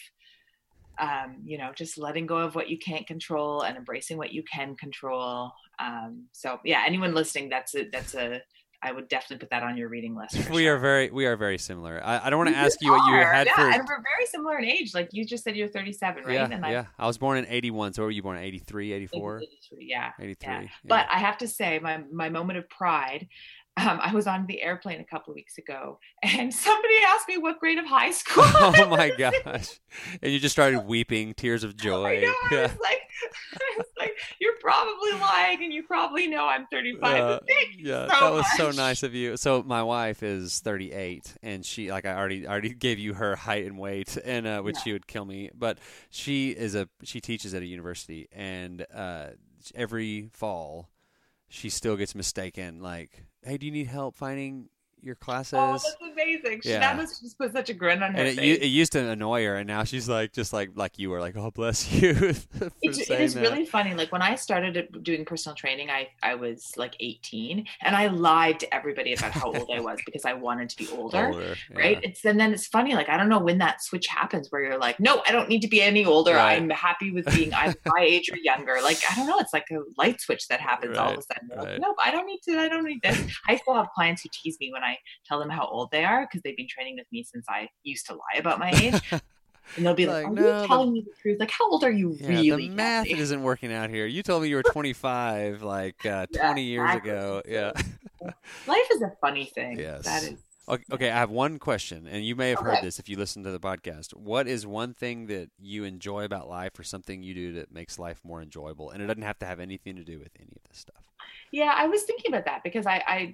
just letting go of what you can't control and embracing what you can control. So yeah, anyone listening, I would definitely put that on your reading list. We are very similar. I don't want to ask you what you had for. And we're very similar in age. Like you just said, you're 37, right? Yeah. I was born in 81. So were you born in 83, 84? 83, yeah. 83. Yeah. But I have to say, my moment of pride, I was on the airplane a couple of weeks ago, and somebody asked me what grade of high school. Oh my gosh! And you just started weeping, tears of joy. I know. I was like, you're probably lying, and you probably know I'm 35. Yeah, so that was much. so nice of you. So my wife is 38, and she, like, I already gave you her height and weight, and which she would kill me. But she teaches at a university, and every fall, she still gets mistaken, like, hey, do you need help finding your classes? Oh, that's amazing. That must just put such a grin on her face. It used to annoy her, and now she's like, just like you were like, oh, bless you. It is really funny. Like when I started doing personal training, I was like 18, and I lied to everybody about how old I was because I wanted to be older. Right? And then it's funny. Like I don't know when that switch happens where you're like, no, I don't need to be any older. Right. I'm happy with being I'm my age or younger. Like I don't know. It's like a light switch that happens all of a sudden. Like, nope, I don't need this. I still have clients who tease me when I tell them how old they are because they've been training with me since I used to lie about my age. And they'll be like, are you telling me the truth? Like, how old are you really? The math isn't working out here. You told me you were 25 like 20 years ago. Yeah. Life is a funny thing. Yes. That is. Okay, I have one question, and you may have heard this if you listen to the podcast. What is one thing that you enjoy about life or something you do that makes life more enjoyable? And it doesn't have to have anything to do with any of this stuff. Yeah, I was thinking about that because I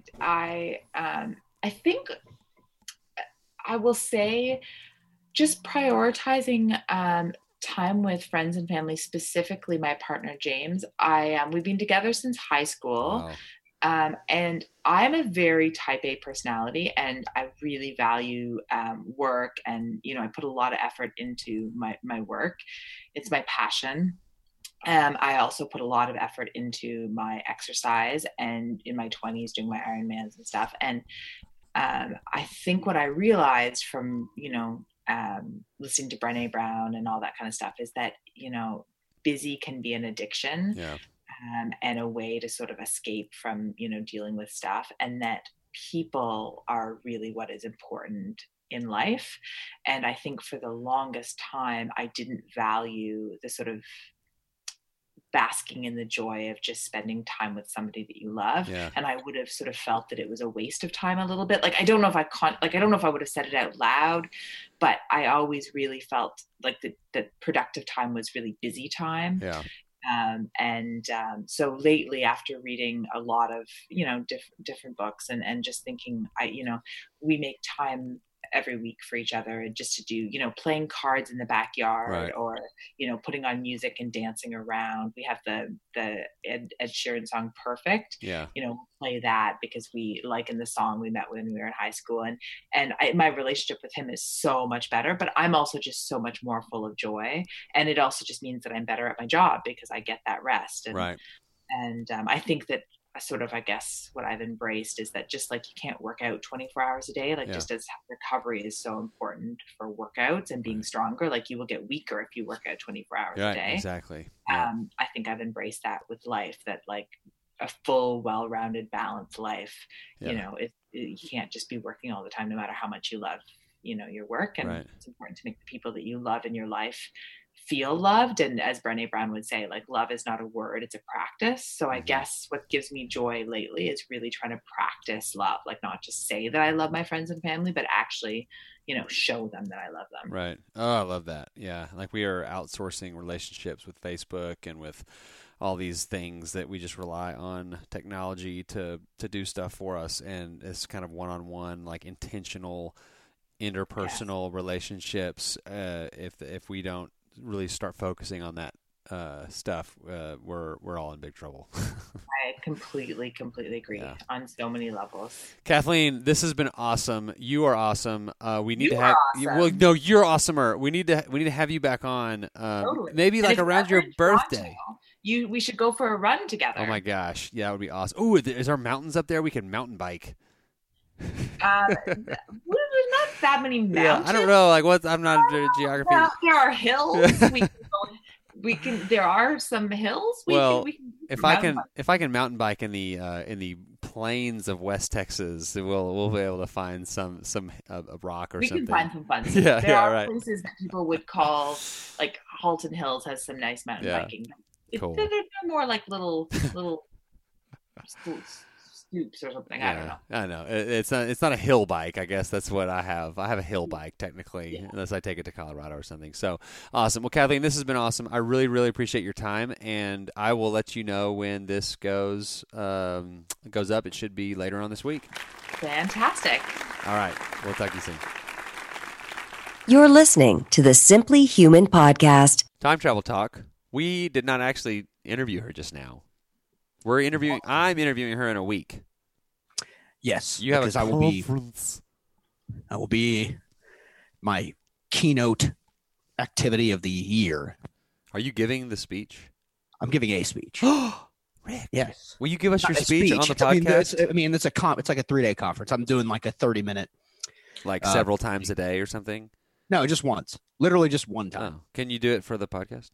think I will say just prioritizing time with friends and family, specifically my partner, James. We've been together since high school. Wow. And I'm a very type A personality, and I really value work. And, I put a lot of effort into my work. It's my passion. I also put a lot of effort into my exercise, and in my 20s doing my Ironmans and stuff. And I think what I realized from, listening to Brené Brown and all that kind of stuff is that, busy can be an addiction. Yeah. And a way to sort of escape from, dealing with stuff, and that people are really what is important in life. And I think for the longest time, I didn't value the sort of basking in the joy of just spending time with somebody that you love. Yeah. And I would have sort of felt that it was a waste of time a little bit. Like, I don't know if I would have said it out loud, but I always really felt like the productive time was really busy time. Yeah. So lately, after reading a lot of, different books and just thinking, we make time every week for each other, and just to do, playing cards in the backyard, right, or, putting on music and dancing around. We have the Ed Sheeran song Perfect. Yeah. Play that because we like in the song we met when we were in high school, and my relationship with him is so much better, but I'm also just so much more full of joy. And it also just means that I'm better at my job because I get that rest. And, right. And I think that sort of, I guess what I've embraced is that just like you can't work out 24 hours a day, like just as recovery is so important for workouts and being stronger, like you will get weaker if you work out 24 hours a day. Exactly. I think I've embraced that with life, that like a full, well-rounded, balanced life, you can't just be working all the time, no matter how much you love, your work. And it's important to make the people that you love in your life feel loved. And as Brené Brown would say, like, love is not a word, it's a practice. So I guess what gives me joy lately is really trying to practice love, like not just say that I love my friends and family, but actually, show them that I love them. Right. Oh, I love that. Yeah. Like we are outsourcing relationships with Facebook and with all these things that we just rely on technology to do stuff for us. And it's kind of one-on-one, like intentional interpersonal relationships. If we don't really start focusing on that stuff, we're all in big trouble. I completely agree on so many levels. Kathleen, this has been awesome. You are awesome. We need to have awesome. Well, no, you're awesomer. We need to have you back on. Totally. Maybe like around your birthday. We should go for a run together. Oh my gosh, yeah, that would be awesome. Oh, is there mountains up there? We can mountain bike. There's not that many mountains. Yeah, I don't know. Like what? I'm not into geography. Well, there are hills. We can. There are some hills. If I can mountain bike in the plains of West Texas, we'll be able to find some a rock or something. We can find some fun stuff. There are places that people would call, like Halton Hills has some nice mountain biking. Cool. They're more like little scoops or something. Yeah, I don't know. I know. It's not a hill bike. I guess that's what I have. I have a hill bike technically, unless I take it to Colorado or something. So awesome. Well, Kathleen, this has been awesome. I really, really appreciate your time, and I will let you know when this goes up. It should be later on this week. Fantastic. All right. We'll talk to you soon. You're listening to the Simply Human podcast. Time travel talk. We did not actually interview her just now. I'm interviewing her in a week. Yes, you have because a conference. I will be my keynote activity of the year. Are you giving the speech? I'm giving a speech. Rick, yes. Will you give us your speech on the podcast? It's like a 3-day conference. I'm doing like a 30-minute, several times a day or something. No, just once. Literally just one time. Oh. Can you do it for the podcast?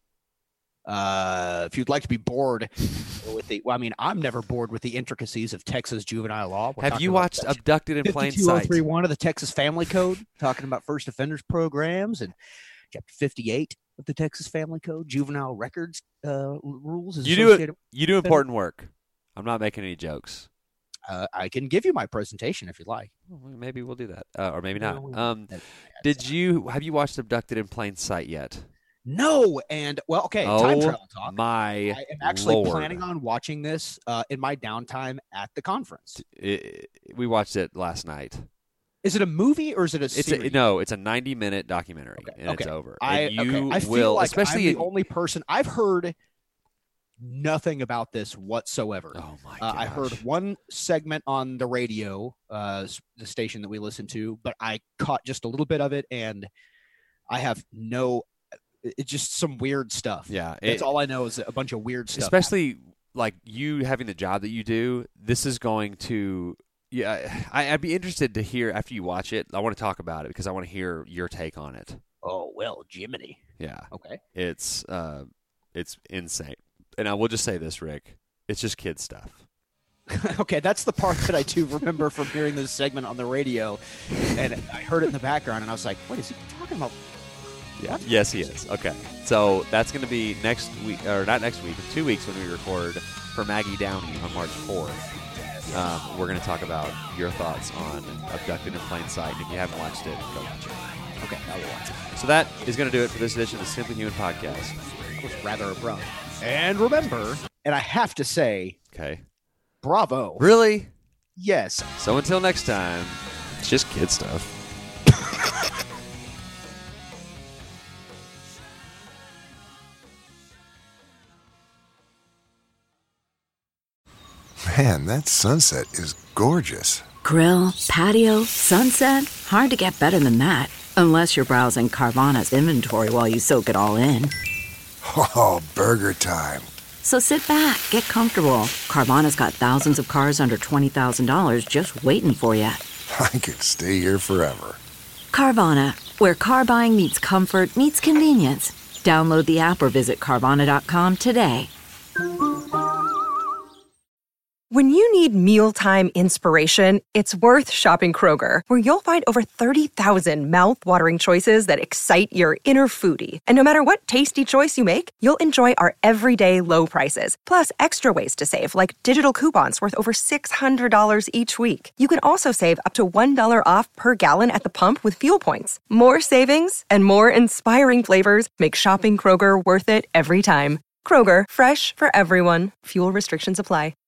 If you'd like to be bored with I'm never bored with the intricacies of Texas juvenile law. Have you watched Abducted in Plain Sight? 52031 of the Texas Family Code, talking about first offenders programs, and Chapter 58 of the Texas Family Code, juvenile records rules. You do important work. I'm not making any jokes. I can give you my presentation if you'd like. Well, maybe we'll do that, or maybe not. Have you watched Abducted in Plain Sight yet? No, and time travel talk. I am actually planning on watching this in my downtime at the conference. We watched it last night. Is it a movie or is it a series? It's a 90-minute documentary, and it's over. I feel like I'm the only person. I've heard nothing about this whatsoever. Oh my gosh. I heard one segment on the radio, the station that we listen to, but I caught just a little bit of it, and I have it's just some weird stuff. Yeah. That's all I know is a bunch of weird stuff. Especially like you having the job that you do, this is going to I'd be interested to hear after you watch it. I want to talk about it because I want to hear your take on it. Oh, well, Jiminy. Yeah. Okay. It's insane. And I will just say this, Rick. It's just kid stuff. Okay, that's the part that I do remember from hearing this segment on the radio, and I heard it in the background, and I was like, "What is he talking about?" Yeah. Yes, he is. Okay, so that's going to be next week, or not next week, in 2 weeks when we record for Maggie Downey on March 4th. We're going to talk about your thoughts on Abducted in Plain Sight. And if you haven't watched it, go watch it. Okay, I will watch it. So that is going to do it for this edition of the Simply Human podcast. It was rather abrupt. And remember, and I have to say, okay, bravo. Really? Yes. So until next time, it's just kid stuff. Man, that sunset is gorgeous. Grill, patio, sunset. Hard to get better than that. Unless you're browsing Carvana's inventory while you soak it all in. Oh, burger time. So sit back, get comfortable. Carvana's got thousands of cars under $20,000 just waiting for you. I could stay here forever. Carvana, where car buying meets comfort meets convenience. Download the app or visit Carvana.com today. When you need mealtime inspiration, it's worth shopping Kroger, where you'll find over 30,000 mouth-watering choices that excite your inner foodie. And no matter what tasty choice you make, you'll enjoy our everyday low prices, plus extra ways to save, like digital coupons worth over $600 each week. You can also save up to $1 off per gallon at the pump with fuel points. More savings and more inspiring flavors make shopping Kroger worth it every time. Kroger, fresh for everyone. Fuel restrictions apply.